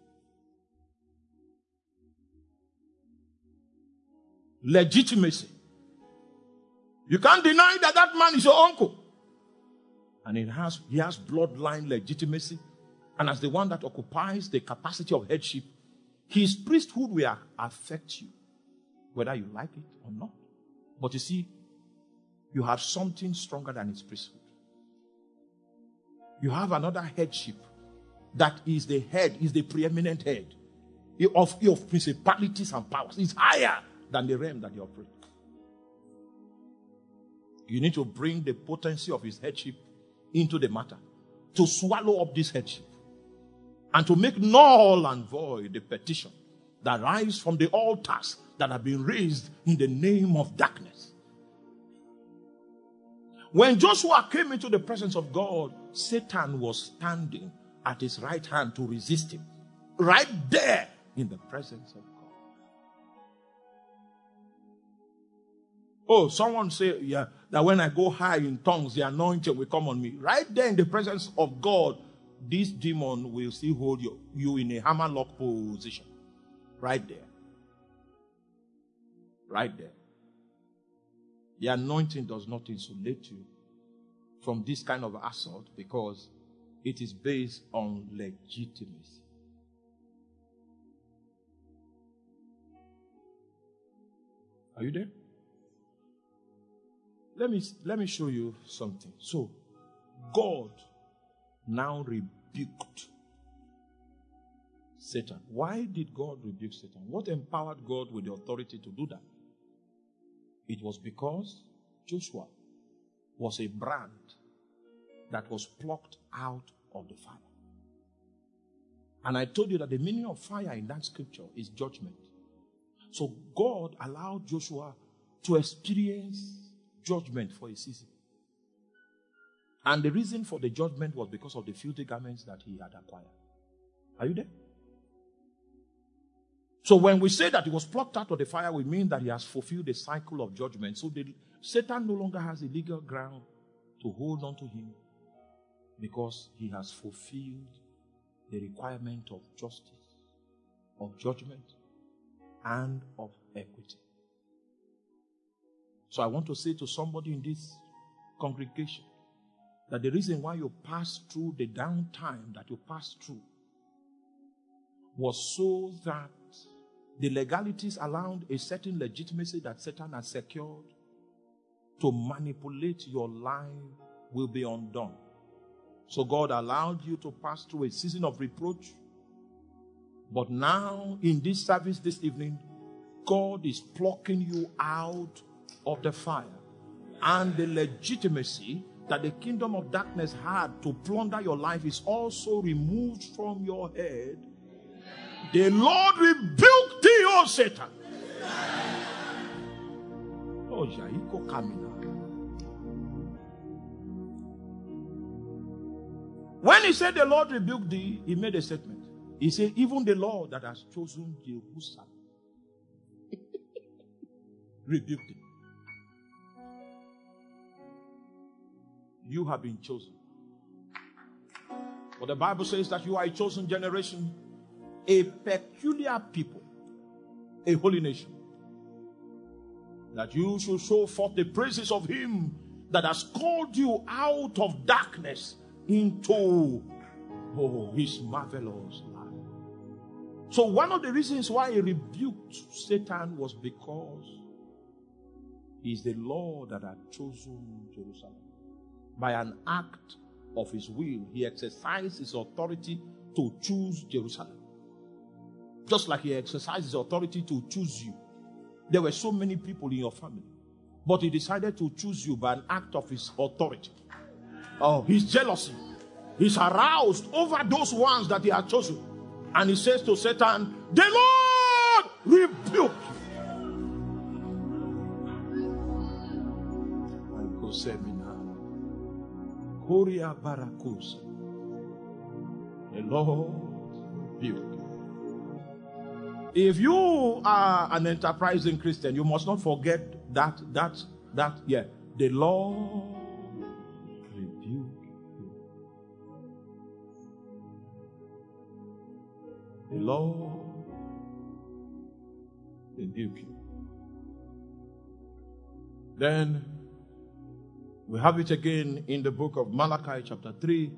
Legitimacy. You can't deny that that man is your uncle. And he has bloodline legitimacy. And as the one that occupies the capacity of headship, his priesthood will affect you, whether you like it or not. But you see, you have something stronger than his priesthood. You have another headship that is the head, is the preeminent head of principalities and powers. It's higher than the realm that you operate. You need to bring the potency of his headship into the matter, to swallow up this headship, and to make null and void the petition that rise from the altars that have been raised in the name of darkness. When Joshua came into the presence of God, Satan was standing at his right hand to resist him. Right there in the presence of God. Oh, someone say, yeah, that when I go high in tongues, the anointing will come on me. Right there in the presence of God, this demon will still hold you in a hammerlock position. Right there. Right there. The anointing does not insulate you from this kind of assault because it is based on legitimacy. Are you there? Let me show you something. So, God now rebuked Satan. Why did God rebuke Satan? What empowered God with the authority to do that? It was because Joshua was a brand that was plucked out of the fire. And I told you that the meaning of fire in that scripture is judgment. So God allowed Joshua to experience judgment for a season. And the reason for the judgment was because of the filthy garments that he had acquired. Are you there? So when we say that he was plucked out of the fire, we mean that he has fulfilled the cycle of judgment. So Satan no longer has a legal ground to hold on to him because he has fulfilled the requirement of justice, of judgment, and of equity. So I want to say to somebody in this congregation that the reason why you passed through the downtime that you passed through was so that the legalities allowed a certain legitimacy that Satan has secured to manipulate your life will be undone. So God allowed you to pass through a season of reproach. But now, in this service this evening, God is plucking you out of the fire. And the legitimacy that the kingdom of darkness had to plunder your life is also removed from your head. The Lord rebuked thee, O Satan. Oh, Jaiko Kamina. When he said the Lord rebuked thee, he made a statement. He said, even the Lord that has chosen Jerusalem rebuked him. You have been chosen. But the Bible says that you are a chosen generation, a peculiar people, a holy nation. That you should show forth the praises of him that has called you out of darkness into his marvelous light. So one of the reasons why he rebuked Satan was because he is the Lord that had chosen Jerusalem. By an act of his will, he exercised his authority to choose Jerusalem. Just like he exercised his authority to choose you. There were so many people in your family, but he decided to choose you by an act of his authority. Oh, his jealousy. He's aroused over those ones that he had chosen. And he says to Satan, the Lord rebuke you. I go seminar. Korea Barakus. The Lord rebuke you. If you are an enterprising Christian, you must not forget that, the Lord rebuke you. The Lord rebuke you. Then we have it again in the book of Malachi chapter 3.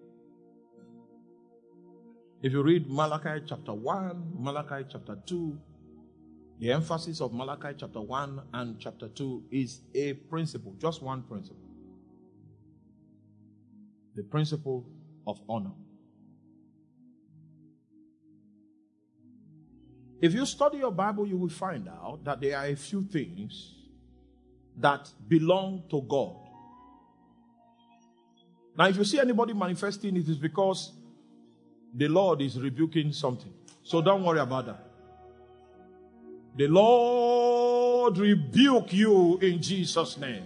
If you read Malachi chapter 1, Malachi chapter 2, the emphasis of Malachi chapter 1 and chapter 2 is a principle, just one principle. The principle of honor. If you study your Bible, you will find out that there are a few things that belong to God. Now, if you see anybody manifesting, it is because the Lord is rebuking something. So don't worry about that. The Lord rebuke you in Jesus' name.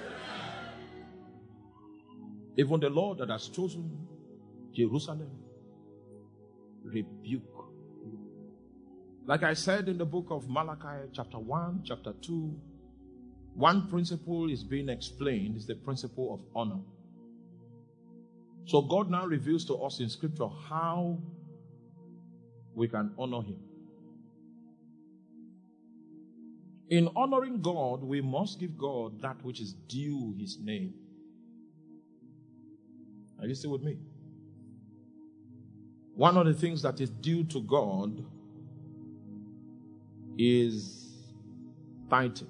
Even the Lord that has chosen Jerusalem rebuke you. Like I said in the book of Malachi chapter 1, chapter 2, one principle is being explained is the principle of honor. So God now reveals to us in scripture how we can honor him. In honoring God, we must give God that which is due his name. Are you still with me? One of the things that is due to God is tithing.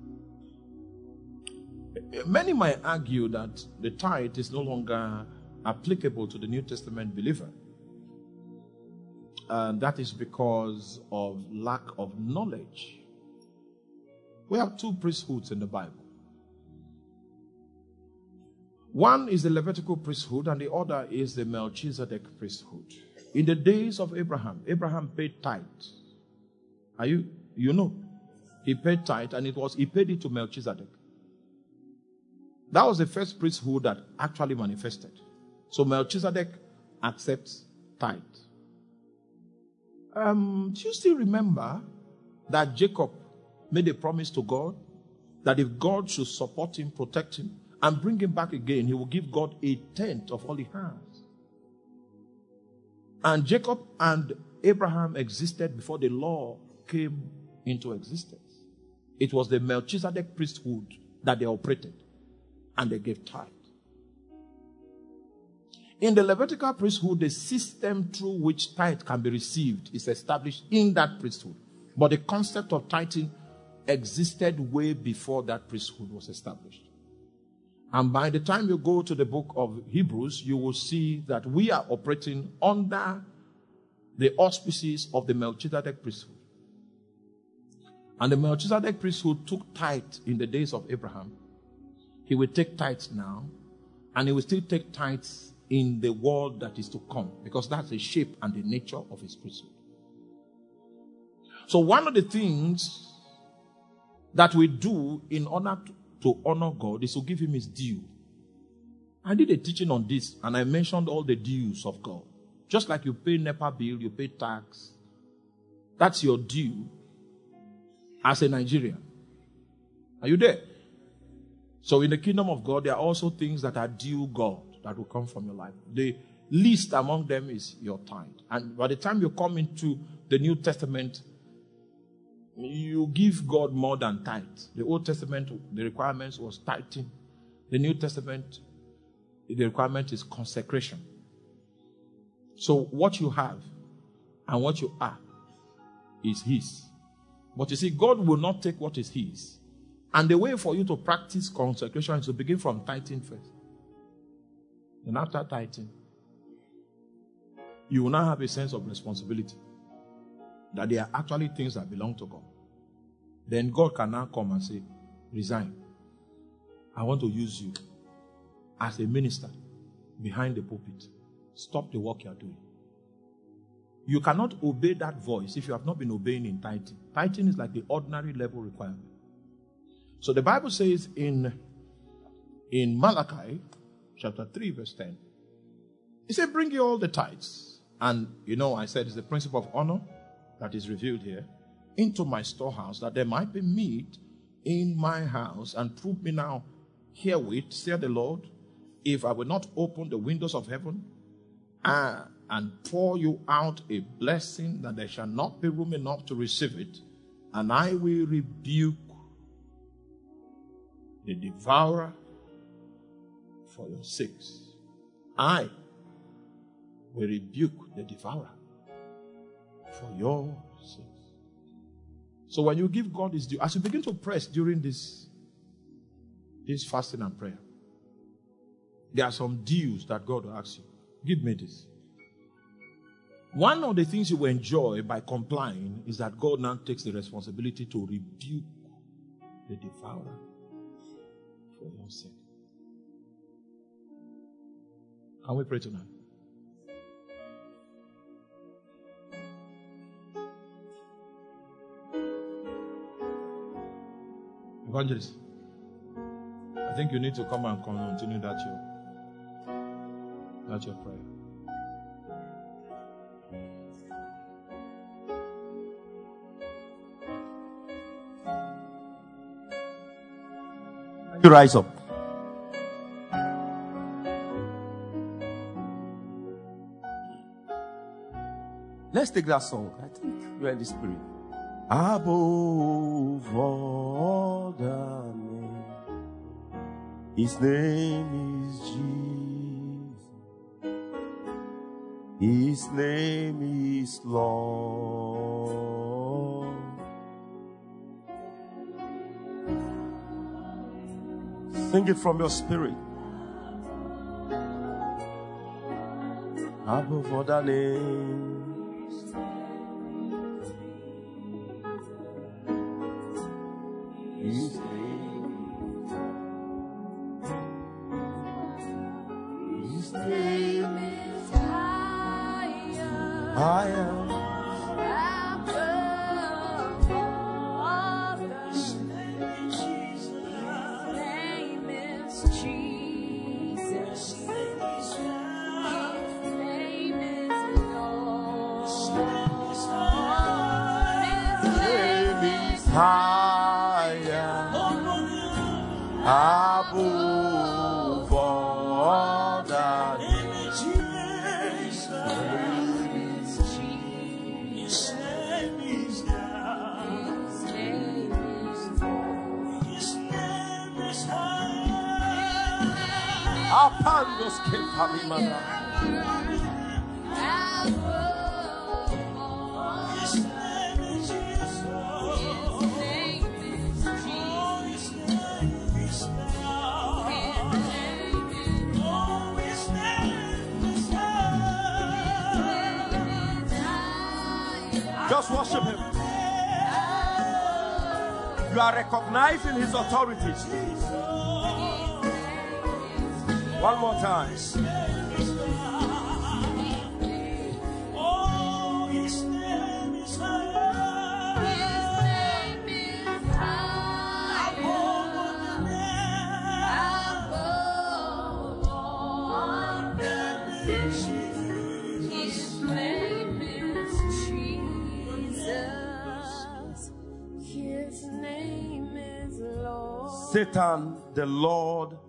Many might argue that the tithe is no longer applicable to the New Testament believer. And that is because of lack of knowledge. We have two priesthoods in the Bible. One is the Levitical priesthood and the other is the Melchizedek priesthood. In the days of Abraham, Abraham paid tithe. You know, he paid tithe and he paid it to Melchizedek. That was the first priesthood that actually manifested. So Melchizedek accepts tithe. Do you still remember that Jacob made a promise to God that if God should support him, protect him, and bring him back again, he will give God 1/10 of all he has. And Jacob and Abraham existed before the law came into existence. It was the Melchizedek priesthood that they operated, and they gave tithe. In the Levitical priesthood, the system through which tithe can be received is established in that priesthood. But the concept of tithing existed way before that priesthood was established. And by the time you go to the book of Hebrews, you will see that we are operating under the auspices of the Melchizedek priesthood. And the Melchizedek priesthood took tithe in the days of Abraham. He will take tithe now. And he will still take tithes in the world that is to come, because that's the shape and the nature of his priesthood. So one of the things that we do in order to honor God is to give him his due. I did a teaching on this, and I mentioned all the dues of God. Just like you pay NEPA bill, you pay tax. That's your due as a Nigerian. Are you there? So in the kingdom of God, there are also things that are due God that will come from your life. The least among them is your tithe. And by the time you come into the New Testament, you give God more than tithe. The Old Testament, the requirements was tithing. The New Testament, the requirement is consecration. So what you have and what you are is his. But you see, God will not take what is his. And the way for you to practice consecration is to begin from tithing first. And after tithing, you will now have a sense of responsibility that there are actually things that belong to God. Then God can now come and say, resign. I want to use you as a minister behind the pulpit. Stop the work you are doing. You cannot obey that voice if you have not been obeying in tithing. Tithing is like the ordinary level requirement. So the Bible says in Malachi chapter 3 verse 10, it said, bring you all the tithes. And I said it's the principle of honor that is revealed here, into my storehouse, that there might be meat in my house. And prove me now herewith, saith the Lord, if I will not open the windows of heaven and pour you out a blessing, that there shall not be room enough to receive it, and I will rebuke the devourer for your sakes. I will rebuke the devourer for your sakes. So when you give God his due, as you begin to press during this fasting and prayer, there are some dues that God will ask you. Give me this. One of the things you will enjoy by complying is that God now takes the responsibility to rebuke the devourer for your sake. Can we pray tonight? Evangelist, I think you need to come and continue that your prayer. You rise up. Let's take that song. I think we are in the spirit. Above all the name, his name is Jesus. His name is Lord. Sing it from your spirit. Above all the names, his name is higher. Above all that is Jesus, his name is high. Apandos que palimana. Just worship him. You are recognizing his authority. One more time. Oh, his name is higher. His name is higher. Above the name. Above all names. His name is Jesus. His name is Lord. Satan, the Lord.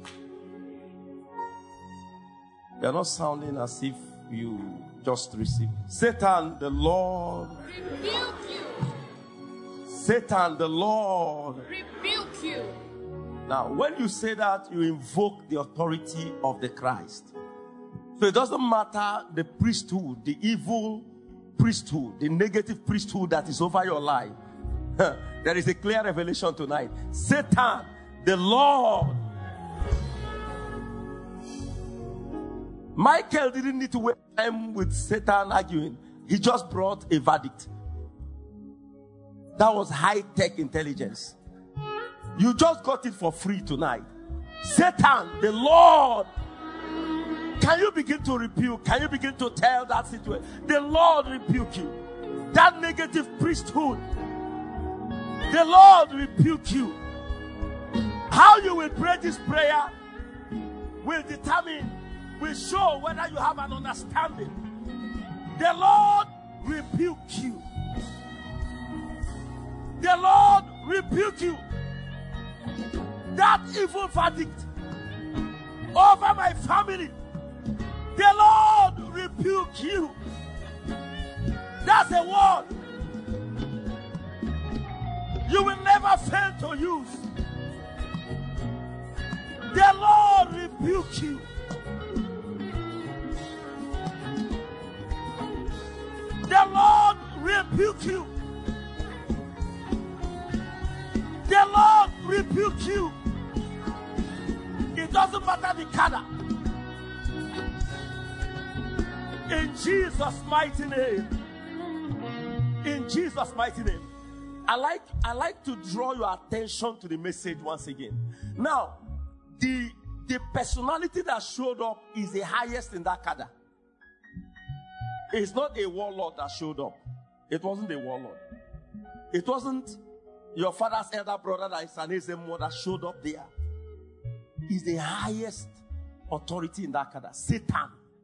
You're not sounding as if you just received. Satan, the Lord. Rebuke you. Satan, the Lord. Rebuke you. Now, when you say that, you invoke the authority of the Christ. So it doesn't matter the priesthood, the evil priesthood, the negative priesthood that is over your life. There is a clear revelation tonight. Satan, the Lord. Michael didn't need to waste time with Satan arguing. He just brought a verdict. That was high-tech intelligence. You just got it for free tonight. Satan, the Lord. Can you begin to rebuke? Can you begin to tell that situation? The Lord rebuke you. That negative priesthood. The Lord rebuke you. How you will pray this prayer will determine, will show whether you have an understanding. The Lord rebuke you. The Lord rebuke you. That evil verdict over my family, the Lord rebuke you. That's a word you will never fail to use. The Lord rebuke you. The Lord rebuke you. The Lord rebuke you. It doesn't matter the color. In Jesus' mighty name. In Jesus' mighty name. I like to draw your attention to the message once again. Now, the personality that showed up is the highest in that cadre. It's not a warlord that showed up. It wasn't a warlord. It wasn't your father's elder brother that is an Ezemo that showed up there. He's the highest authority in that cadre. Satan.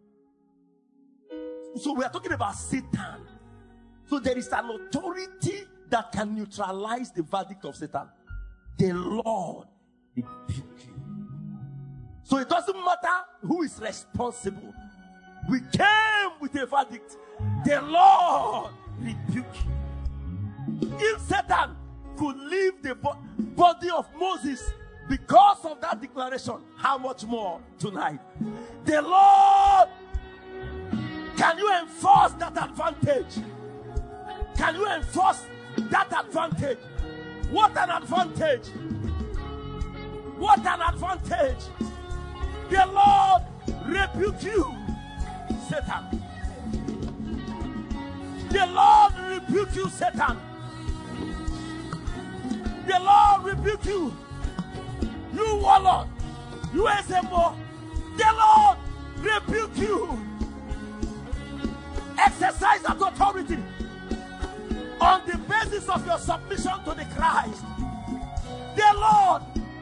So we are talking about Satan. So there is an authority that can neutralize the verdict of Satan. The Lord rebuke you. So it doesn't matter who is responsible. We came with a verdict. The Lord rebuke you. If Satan could leave the body of Moses because of that declaration, how much more tonight? The Lord, can you enforce that advantage? Can you enforce that advantage? What an advantage! What an advantage! The Lord rebuke you, Satan. The Lord rebuke you, Satan. The Lord rebuke you, you warlord, you Ezemo. The Lord rebuke you. Exercise that authority on the basis of your submission to the Christ. The Lord,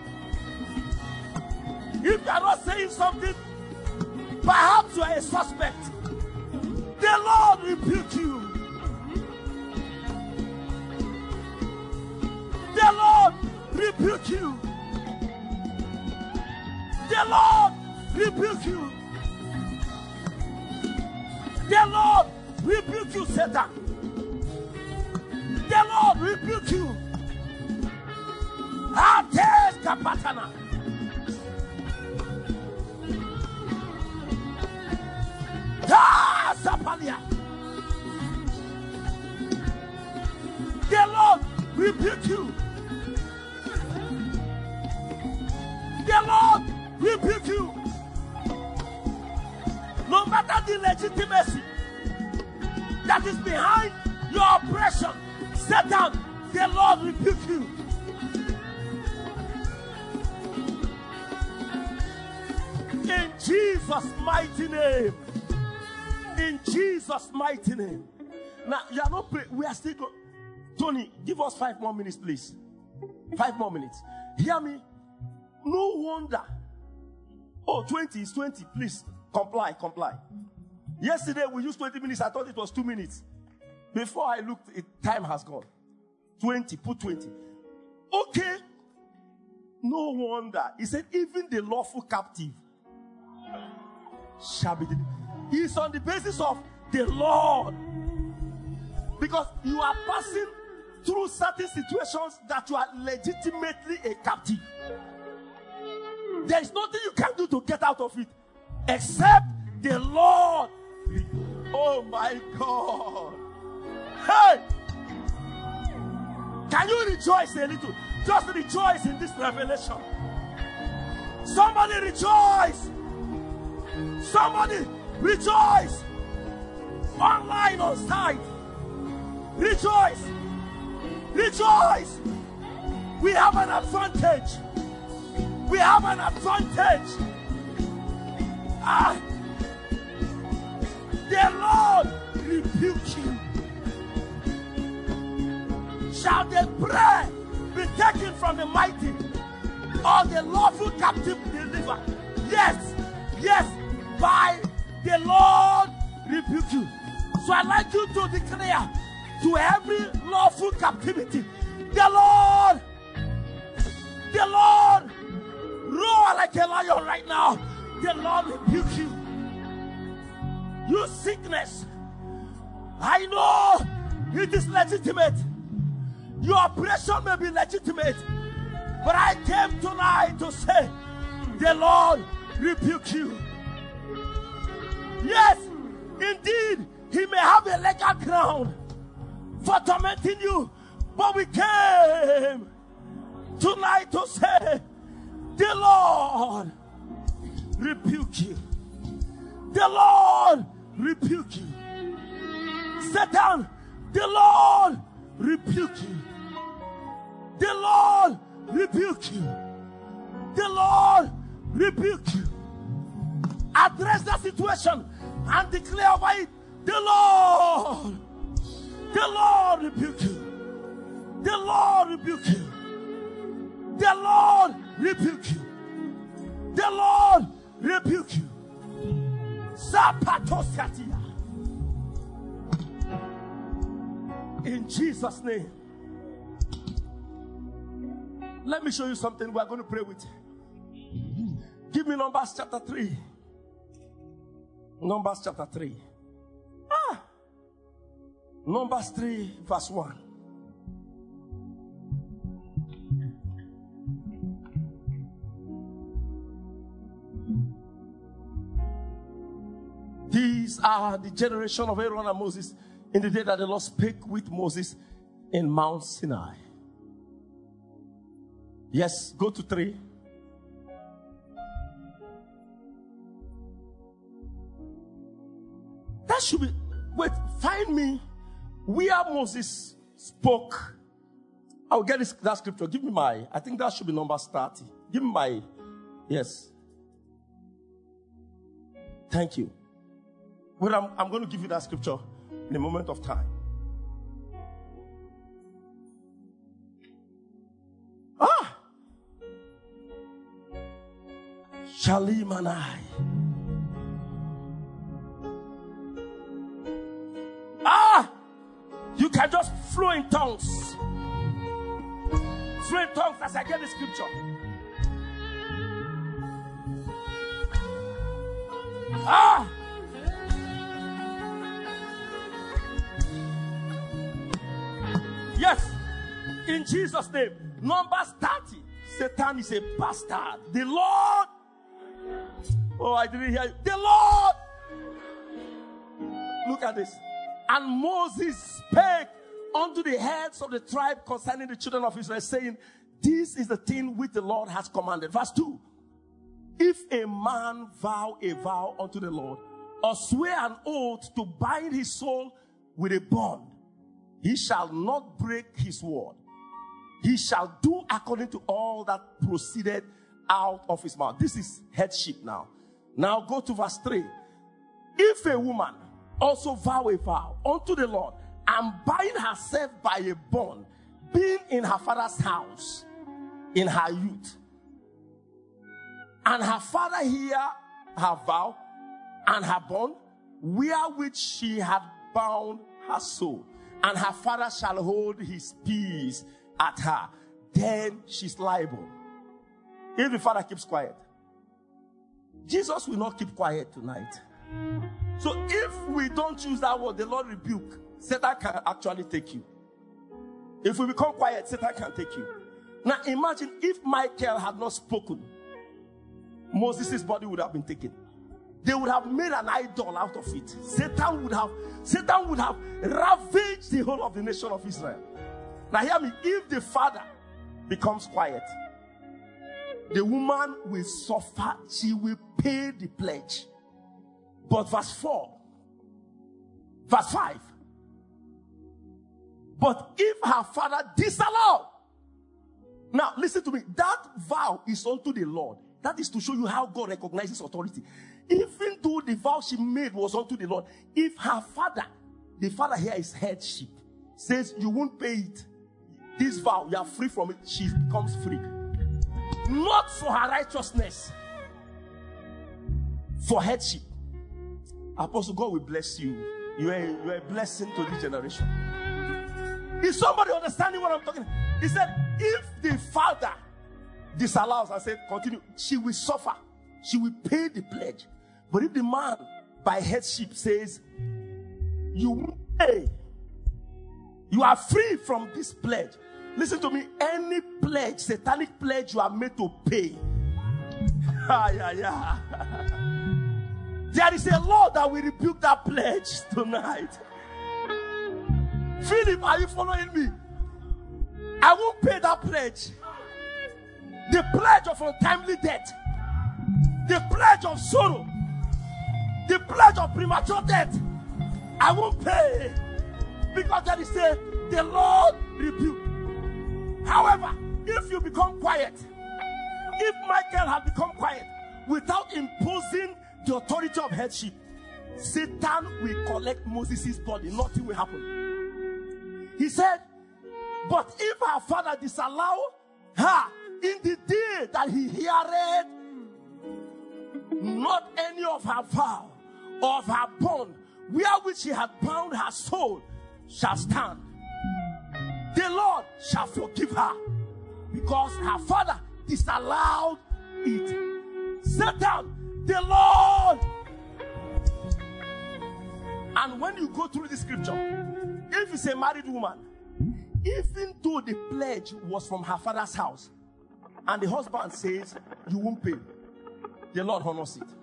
if you are not saying something, perhaps you are a suspect. The Lord rebuke you. The Lord rebuke you. The Lord rebuke you. The Lord rebuke you, Satan. The Lord rebuke you. Ates kapatana. Sapalia. The Lord rebuke you. The Lord rebuke you. No matter the legitimacy that is behind your oppression, Satan, the Lord rebuke you. In Jesus' mighty name. In Jesus' mighty name. Now, you are not praying. We are still going. Tony, give us 5 more minutes, please. 5 more minutes. Hear me. No wonder. Oh, 20 is 20. Please, comply. Yesterday, we used 20 minutes. I thought it was 2 minutes. Before I looked, time has gone. 20, put 20. Okay. No wonder. He said, even the lawful captive shall be delivered. It's on the basis of the Lord. Because you are passing through certain situations that you are legitimately a captive. There is nothing you can do to get out of it except the Lord. Oh my God. Hey! Can you rejoice a little? Just rejoice in this revelation. Somebody rejoice. Somebody rejoice. Online, on site. Rejoice. Rejoice. We have an advantage. We have an advantage. The Lord rebuke you. Shall the prey be taken from the mighty, or the lawful captive delivered? Yes, yes, by the Lord rebuke you. So I'd like you to declare to every lawful captivity, the Lord, roar like a lion right now. The Lord rebuke you. You sickness, I know it is legitimate. Your operation may be legitimate, but I came tonight to say, the Lord rebuke you. Yes, indeed, he may have a legal ground for tormenting you, but we came tonight to say, the Lord rebuke you. The Lord rebuke you. Satan, the Lord rebuke you. The Lord rebuke you. The Lord rebuke you. Address the situation and declare over it, the Lord rebuke you. The Lord rebuke you. The Lord rebuke you. The Lord rebuke you. Zapatoskatia. In Jesus' name. Let me show you something we are going to pray with. Give me Numbers chapter 3. Numbers chapter 3. Numbers 3 verse 1. These are the generation of Aaron and Moses in the day that the Lord spake with Moses in Mount Sinai. Yes, go to 3. That should be, wait, find me where Moses spoke. I'll get that scripture. Give me I think that should be Numbers 30. Give me yes. Thank you. Well, I'm going to give you that scripture in a moment of time. Shalimanai. You can just flow in tongues. Flow in tongues as I get the scripture. Yes, in Jesus' name. Numbers 30. Satan is a bastard. The Lord. Oh, I didn't hear you. The Lord. Look at this. And Moses spake unto the heads of the tribe concerning the children of Israel, saying, this is the thing which the Lord has commanded. Verse 2. If a man vow a vow unto the Lord, or swear an oath to bind his soul with a bond, he shall not break his word. He shall do according to all that proceeded out of his mouth. This is headship now. Now go to verse 3. If a woman also vow a vow unto the Lord and bind herself by a bond, being in her father's house in her youth, and her father hear her vow and her bond, wherewith she had bound her soul, and her father shall hold his peace at her, then she's liable. If the father keeps quiet, Jesus will not keep quiet tonight. So if we don't use that word, the Lord rebuke, Satan can actually take you. If we become quiet, Satan can take you. Now imagine if Michael had not spoken, Moses' body would have been taken. They would have made an idol out of it. Satan would have ravaged the whole of the nation of Israel. Now hear me, if the father becomes quiet, the woman will suffer, she will pay the pledge. But verse 5. But if her father disallow, now listen to me, that vow is unto the Lord. That is to show you how God recognizes authority. Even though the vow she made was unto the Lord, if her father, the father here is headship, says you won't pay it, this vow, you are free from it, she becomes free. Not for her righteousness, for headship. Apostle, God will bless you. You are a blessing to this generation. Is somebody understanding what I'm talking about? He said, if the father disallows and said, continue, she will suffer. She will pay the pledge. But if the man by headship says, you will pay, you are free from this pledge. Listen to me, any pledge, satanic pledge, you are made to pay. There is a law that will rebuke that pledge tonight. Philip, are you following me? I won't pay that pledge. The pledge of untimely death, the pledge of sorrow, the pledge of premature death, I won't pay, because there is the Lord rebuke. However, if you become quiet, if Michael had become quiet without imposing the authority of headship, Satan will collect Moses' body. Nothing will happen. He said, but if her father disallow her in the day that he heareth not any of her vow or of her bond, wherewith she had bound her soul, shall stand, the Lord shall forgive her, because her father disallowed it. Satan, the Lord. And when you go through the scripture, if it's a married woman, even though the pledge was from her father's house, and the husband says, you won't pay, the Lord honors it.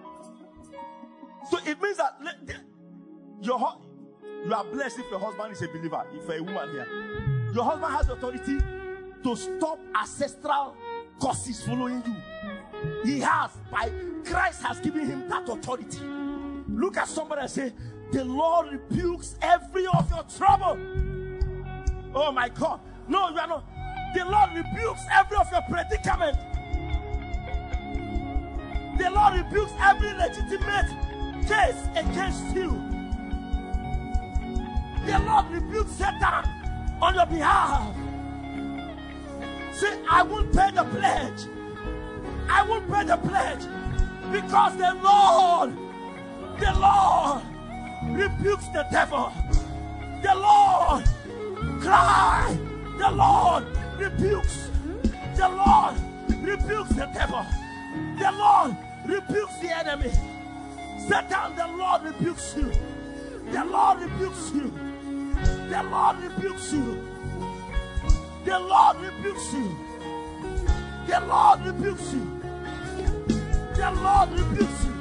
So it means that you are blessed if your husband is a believer. If you're a woman here, your husband has the authority to stop ancestral curses following you. He has, by Christ has given him that authority. Look at somebody and say, the Lord rebukes every of your trouble. Oh my God. No, you are not. The Lord rebukes every of your predicament. The Lord rebukes every legitimate case against you. The Lord rebukes Satan on your behalf. Say, I won't pay the pledge. I won't pay the pledge, because the Lord rebukes the devil. The Lord cry. The Lord rebukes. The Lord rebukes the devil. The Lord rebukes the enemy. Satan, the Lord rebukes you. The Lord rebukes you. The Lord rebukes you. The Lord rebukes you. The Lord rebukes you. The Lord rebukes you.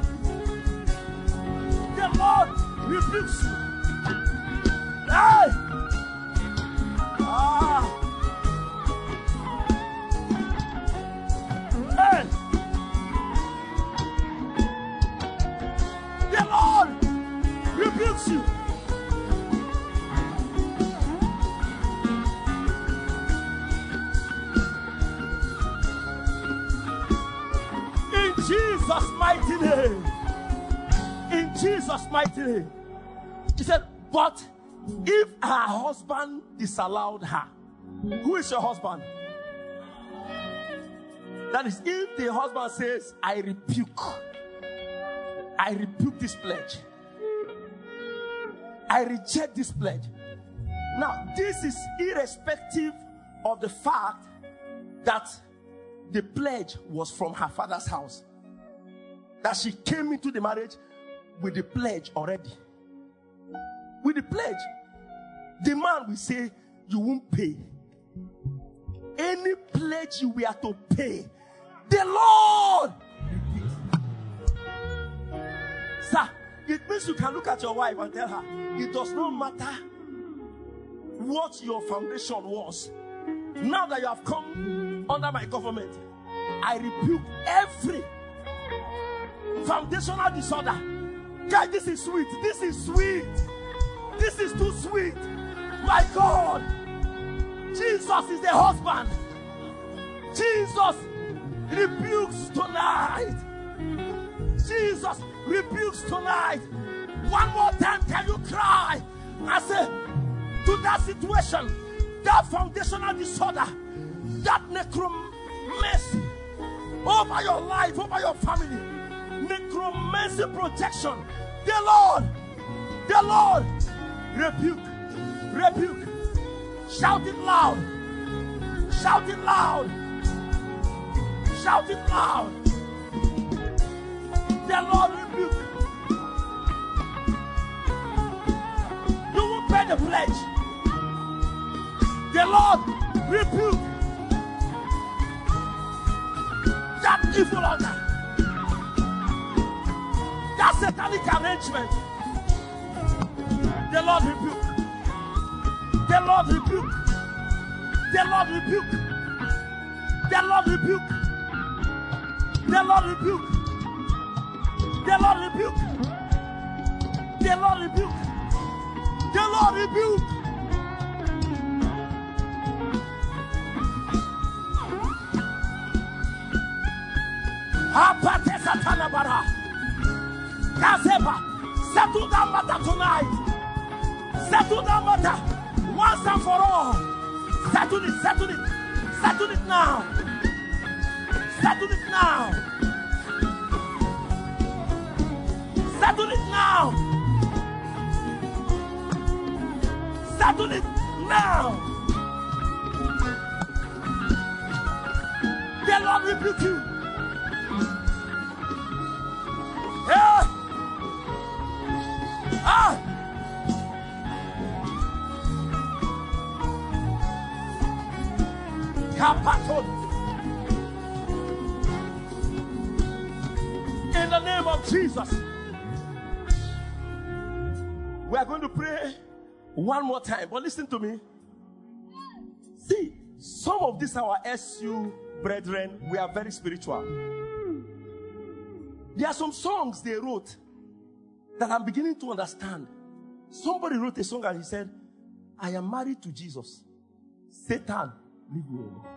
The Lord rebukes you. Hey! Hey! The Lord rebukes you. In Jesus' mighty mighty name. In Jesus' mighty name. He said, but if her husband disallowed her, who is your husband? That is, if the husband says, I rebuke this pledge, I reject this pledge. Now, this is irrespective of the fact that the pledge was from her father's house, that she came into the marriage with the pledge already. With the pledge, the man will say, you won't pay. Any pledge you were to pay, the Lord. Sir, it means you can look at your wife and tell her, it does not matter what your foundation was. Now that you have come under my government, I rebuke every foundational disorder. Guys, this is sweet. This is sweet. This is too sweet. My God. Jesus is the husband. Jesus rebukes tonight. Jesus rebukes tonight. One more time, can you cry and say to that situation, that foundational disorder, that necromancy over your life, over your family, necromancy protection, the Lord, rebuke, rebuke. Shout it loud, shout it loud, shout it loud. The Lord rebuke. You won't pay the pledge. The Lord rebuke that evil order, that satanic arrangement. The Lord rebuke. The Lord rebuke. The Lord rebuke. The Lord rebuke. The Lord rebuke. The Lord rebuke. The Lord rebuke. The Lord rebuke. Apate satana bara. Kaseba. Settle that matter tonight. Settle that matter once and for all. Settle it, settle it. Settle it now. Settle it now. Settle it now. Settle it now. The Lord rebuke you. Yeah. Ah. In the name of Jesus, we are going to pray one more time. But listen to me. See, some of these our SU brethren, we are very spiritual. There are some songs they wrote that I'm beginning to understand. Somebody wrote a song and he said, I am married to Jesus. Satan, leave me alone.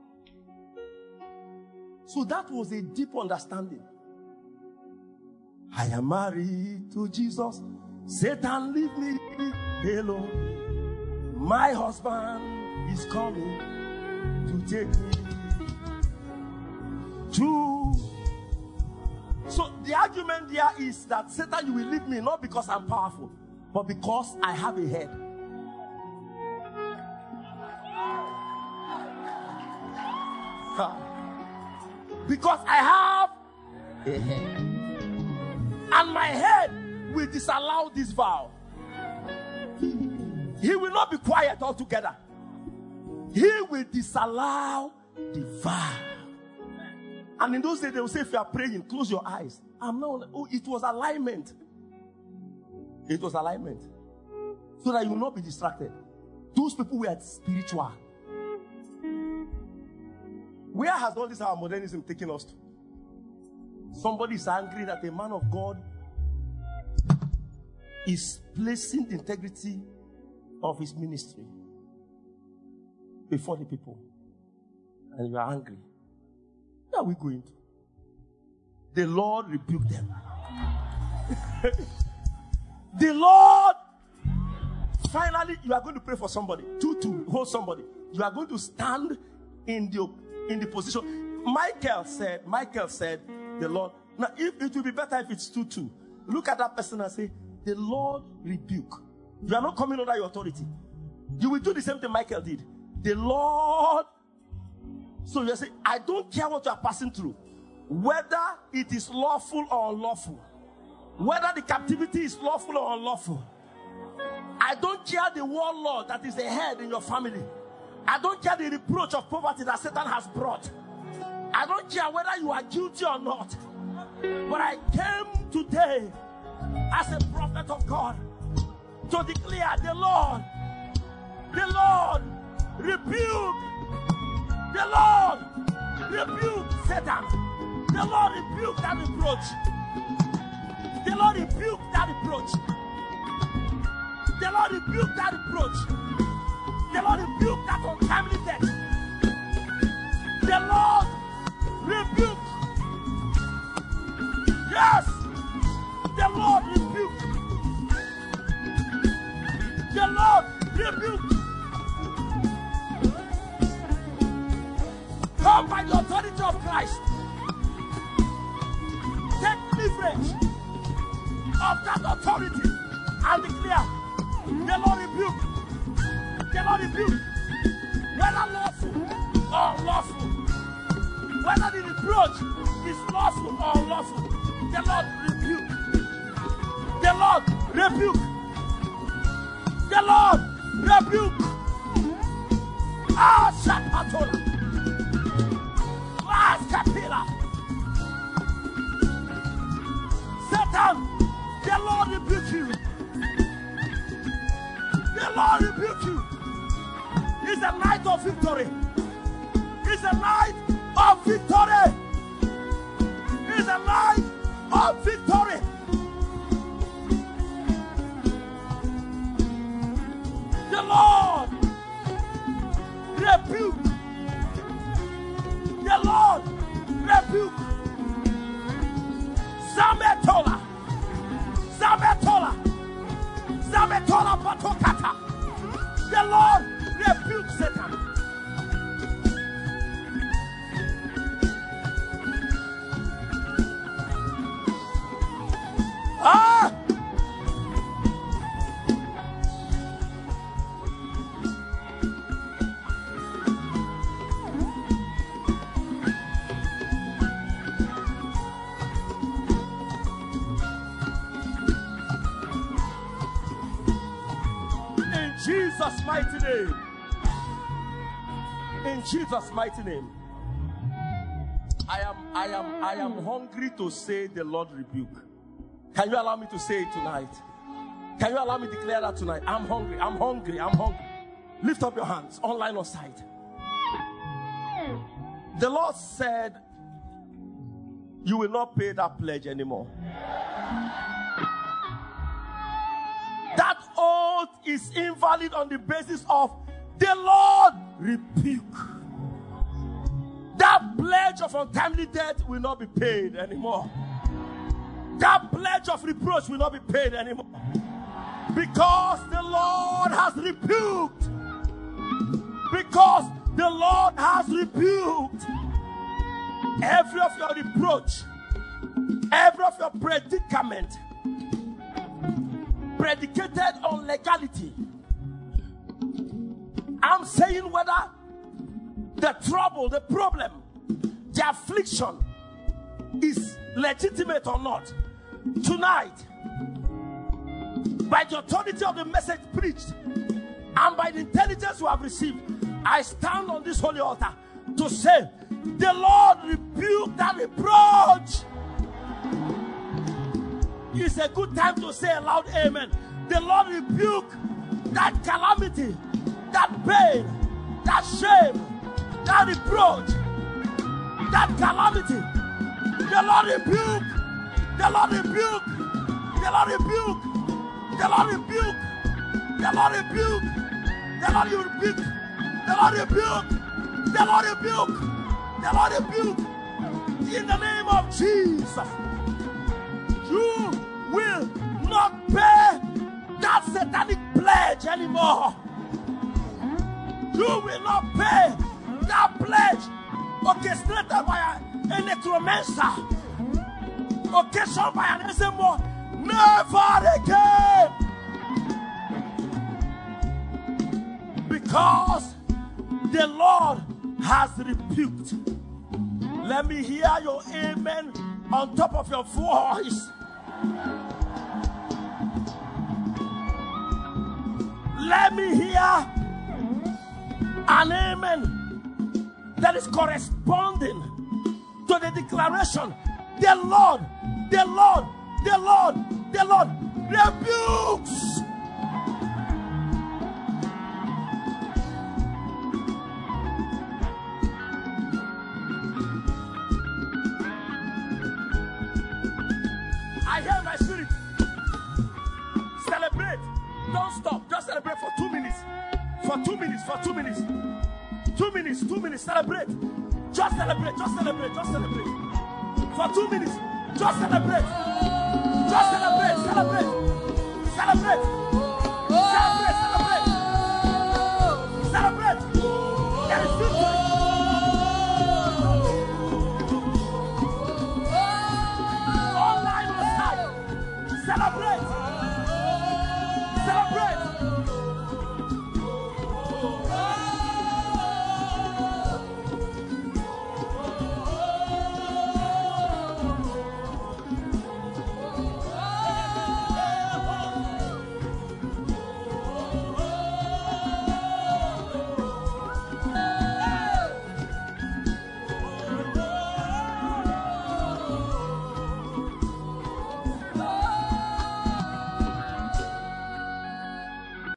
So that was a deep understanding. I am married to Jesus. Satan, leave me alone. My husband is coming to take me to. So the argument there is that Satan, you will leave me not because I'm powerful, but because I have a head. Because I have a head. And my head will disallow this vow. He will not be quiet altogether. He will disallow the vow. And in those days, they will say, if you are praying, close your eyes. I'm not. Oh, it was alignment. It was alignment. So that you will not be distracted. Those people were spiritual. Where has all this our modernism taken us to? Somebody is angry that a man of God is placing the integrity of his ministry before the people. And you are angry. Where are we going to? The Lord rebuked them. The Lord, finally, you are going to pray for somebody. To hold somebody. You are going to stand in the position. Michael said, the Lord. Now, if it will be better if it's 2-2. Look at that person and say, the Lord rebuke. You are not coming under your authority. You will do the same thing Michael did. The Lord. So you say, I don't care what you are passing through. Whether it is lawful or unlawful. Whether the captivity is lawful or unlawful. I don't care the warlord that is the head in your family. I don't care the reproach of poverty that Satan has brought. I don't care whether you are guilty or not. But I came today as a prophet of God to declare the Lord rebuke, the Lord rebuke Satan, the Lord rebuke that reproach, the Lord rebuke that reproach, the Lord rebuke that reproach, the Lord rebuke that untimely death, the Lord rebuke, yes, the Lord rebuke, the Lord rebuke. Come by the authority of Christ. Take leverage of that authority and declare, the Lord rebuke. The Lord rebuke. Whether lawful or unlawful, whether the reproach is lawful or unlawful, the Lord rebuke. The Lord rebuke. The Lord rebuke. Ah, Shapatola. Capilla. Satan, the Lord rebuke you. The Lord rebuke you. It's a night of victory. It's a night of victory. It's a night of victory. The Lord rebuke. The Lord rebuke. Zametola. Zametola. Zametola Patokata. The Lord rebuke Satan. Ah! Jesus' mighty name. In Jesus' mighty name. I am hungry to say the Lord rebuke. Can you allow me to say it tonight? Can you allow me to declare that tonight? I'm hungry. I'm hungry. I'm hungry. Lift up your hands, online or side. The Lord said, you will not pay that pledge anymore. That oath is invalid on the basis of the Lord rebuke. That pledge of untimely death will not be paid anymore. That pledge of reproach will not be paid anymore. Because the Lord has rebuked. Because the Lord has rebuked every of your reproach, every of your predicament, predicated on legality. I'm saying whether the trouble, the problem, the affliction is legitimate or not. Tonight, by the authority of the message preached and by the intelligence you have received, I stand on this holy altar to say, the Lord rebuke that reproach. It's a good time to say a loud amen. The Lord rebuke that calamity, that pain, that shame, that reproach, that calamity. The Lord rebuke. The Lord rebuke. The Lord rebuke. The Lord rebuke. The Lord rebuke. The Lord rebuke. The Lord rebuke. The Lord rebuke. The Lord rebuke. In the name of Jesus, you will not pay that satanic pledge anymore. You will not pay that pledge orchestrated by a necromancer, occasioned by an ensemble. Never again. Because the Lord has rebuked. Let me hear your amen on top of your voice. Let me hear an amen that is corresponding to the declaration. The Lord, the Lord, the Lord, the Lord rebukes. I hear my spirit. Celebrate. Don't stop. Just celebrate for 2 minutes. For 2 minutes. For 2 minutes. 2 minutes. 2 minutes. Celebrate. Just celebrate. Just celebrate. Just celebrate. For 2 minutes. Just celebrate. Just celebrate. Celebrate. Celebrate.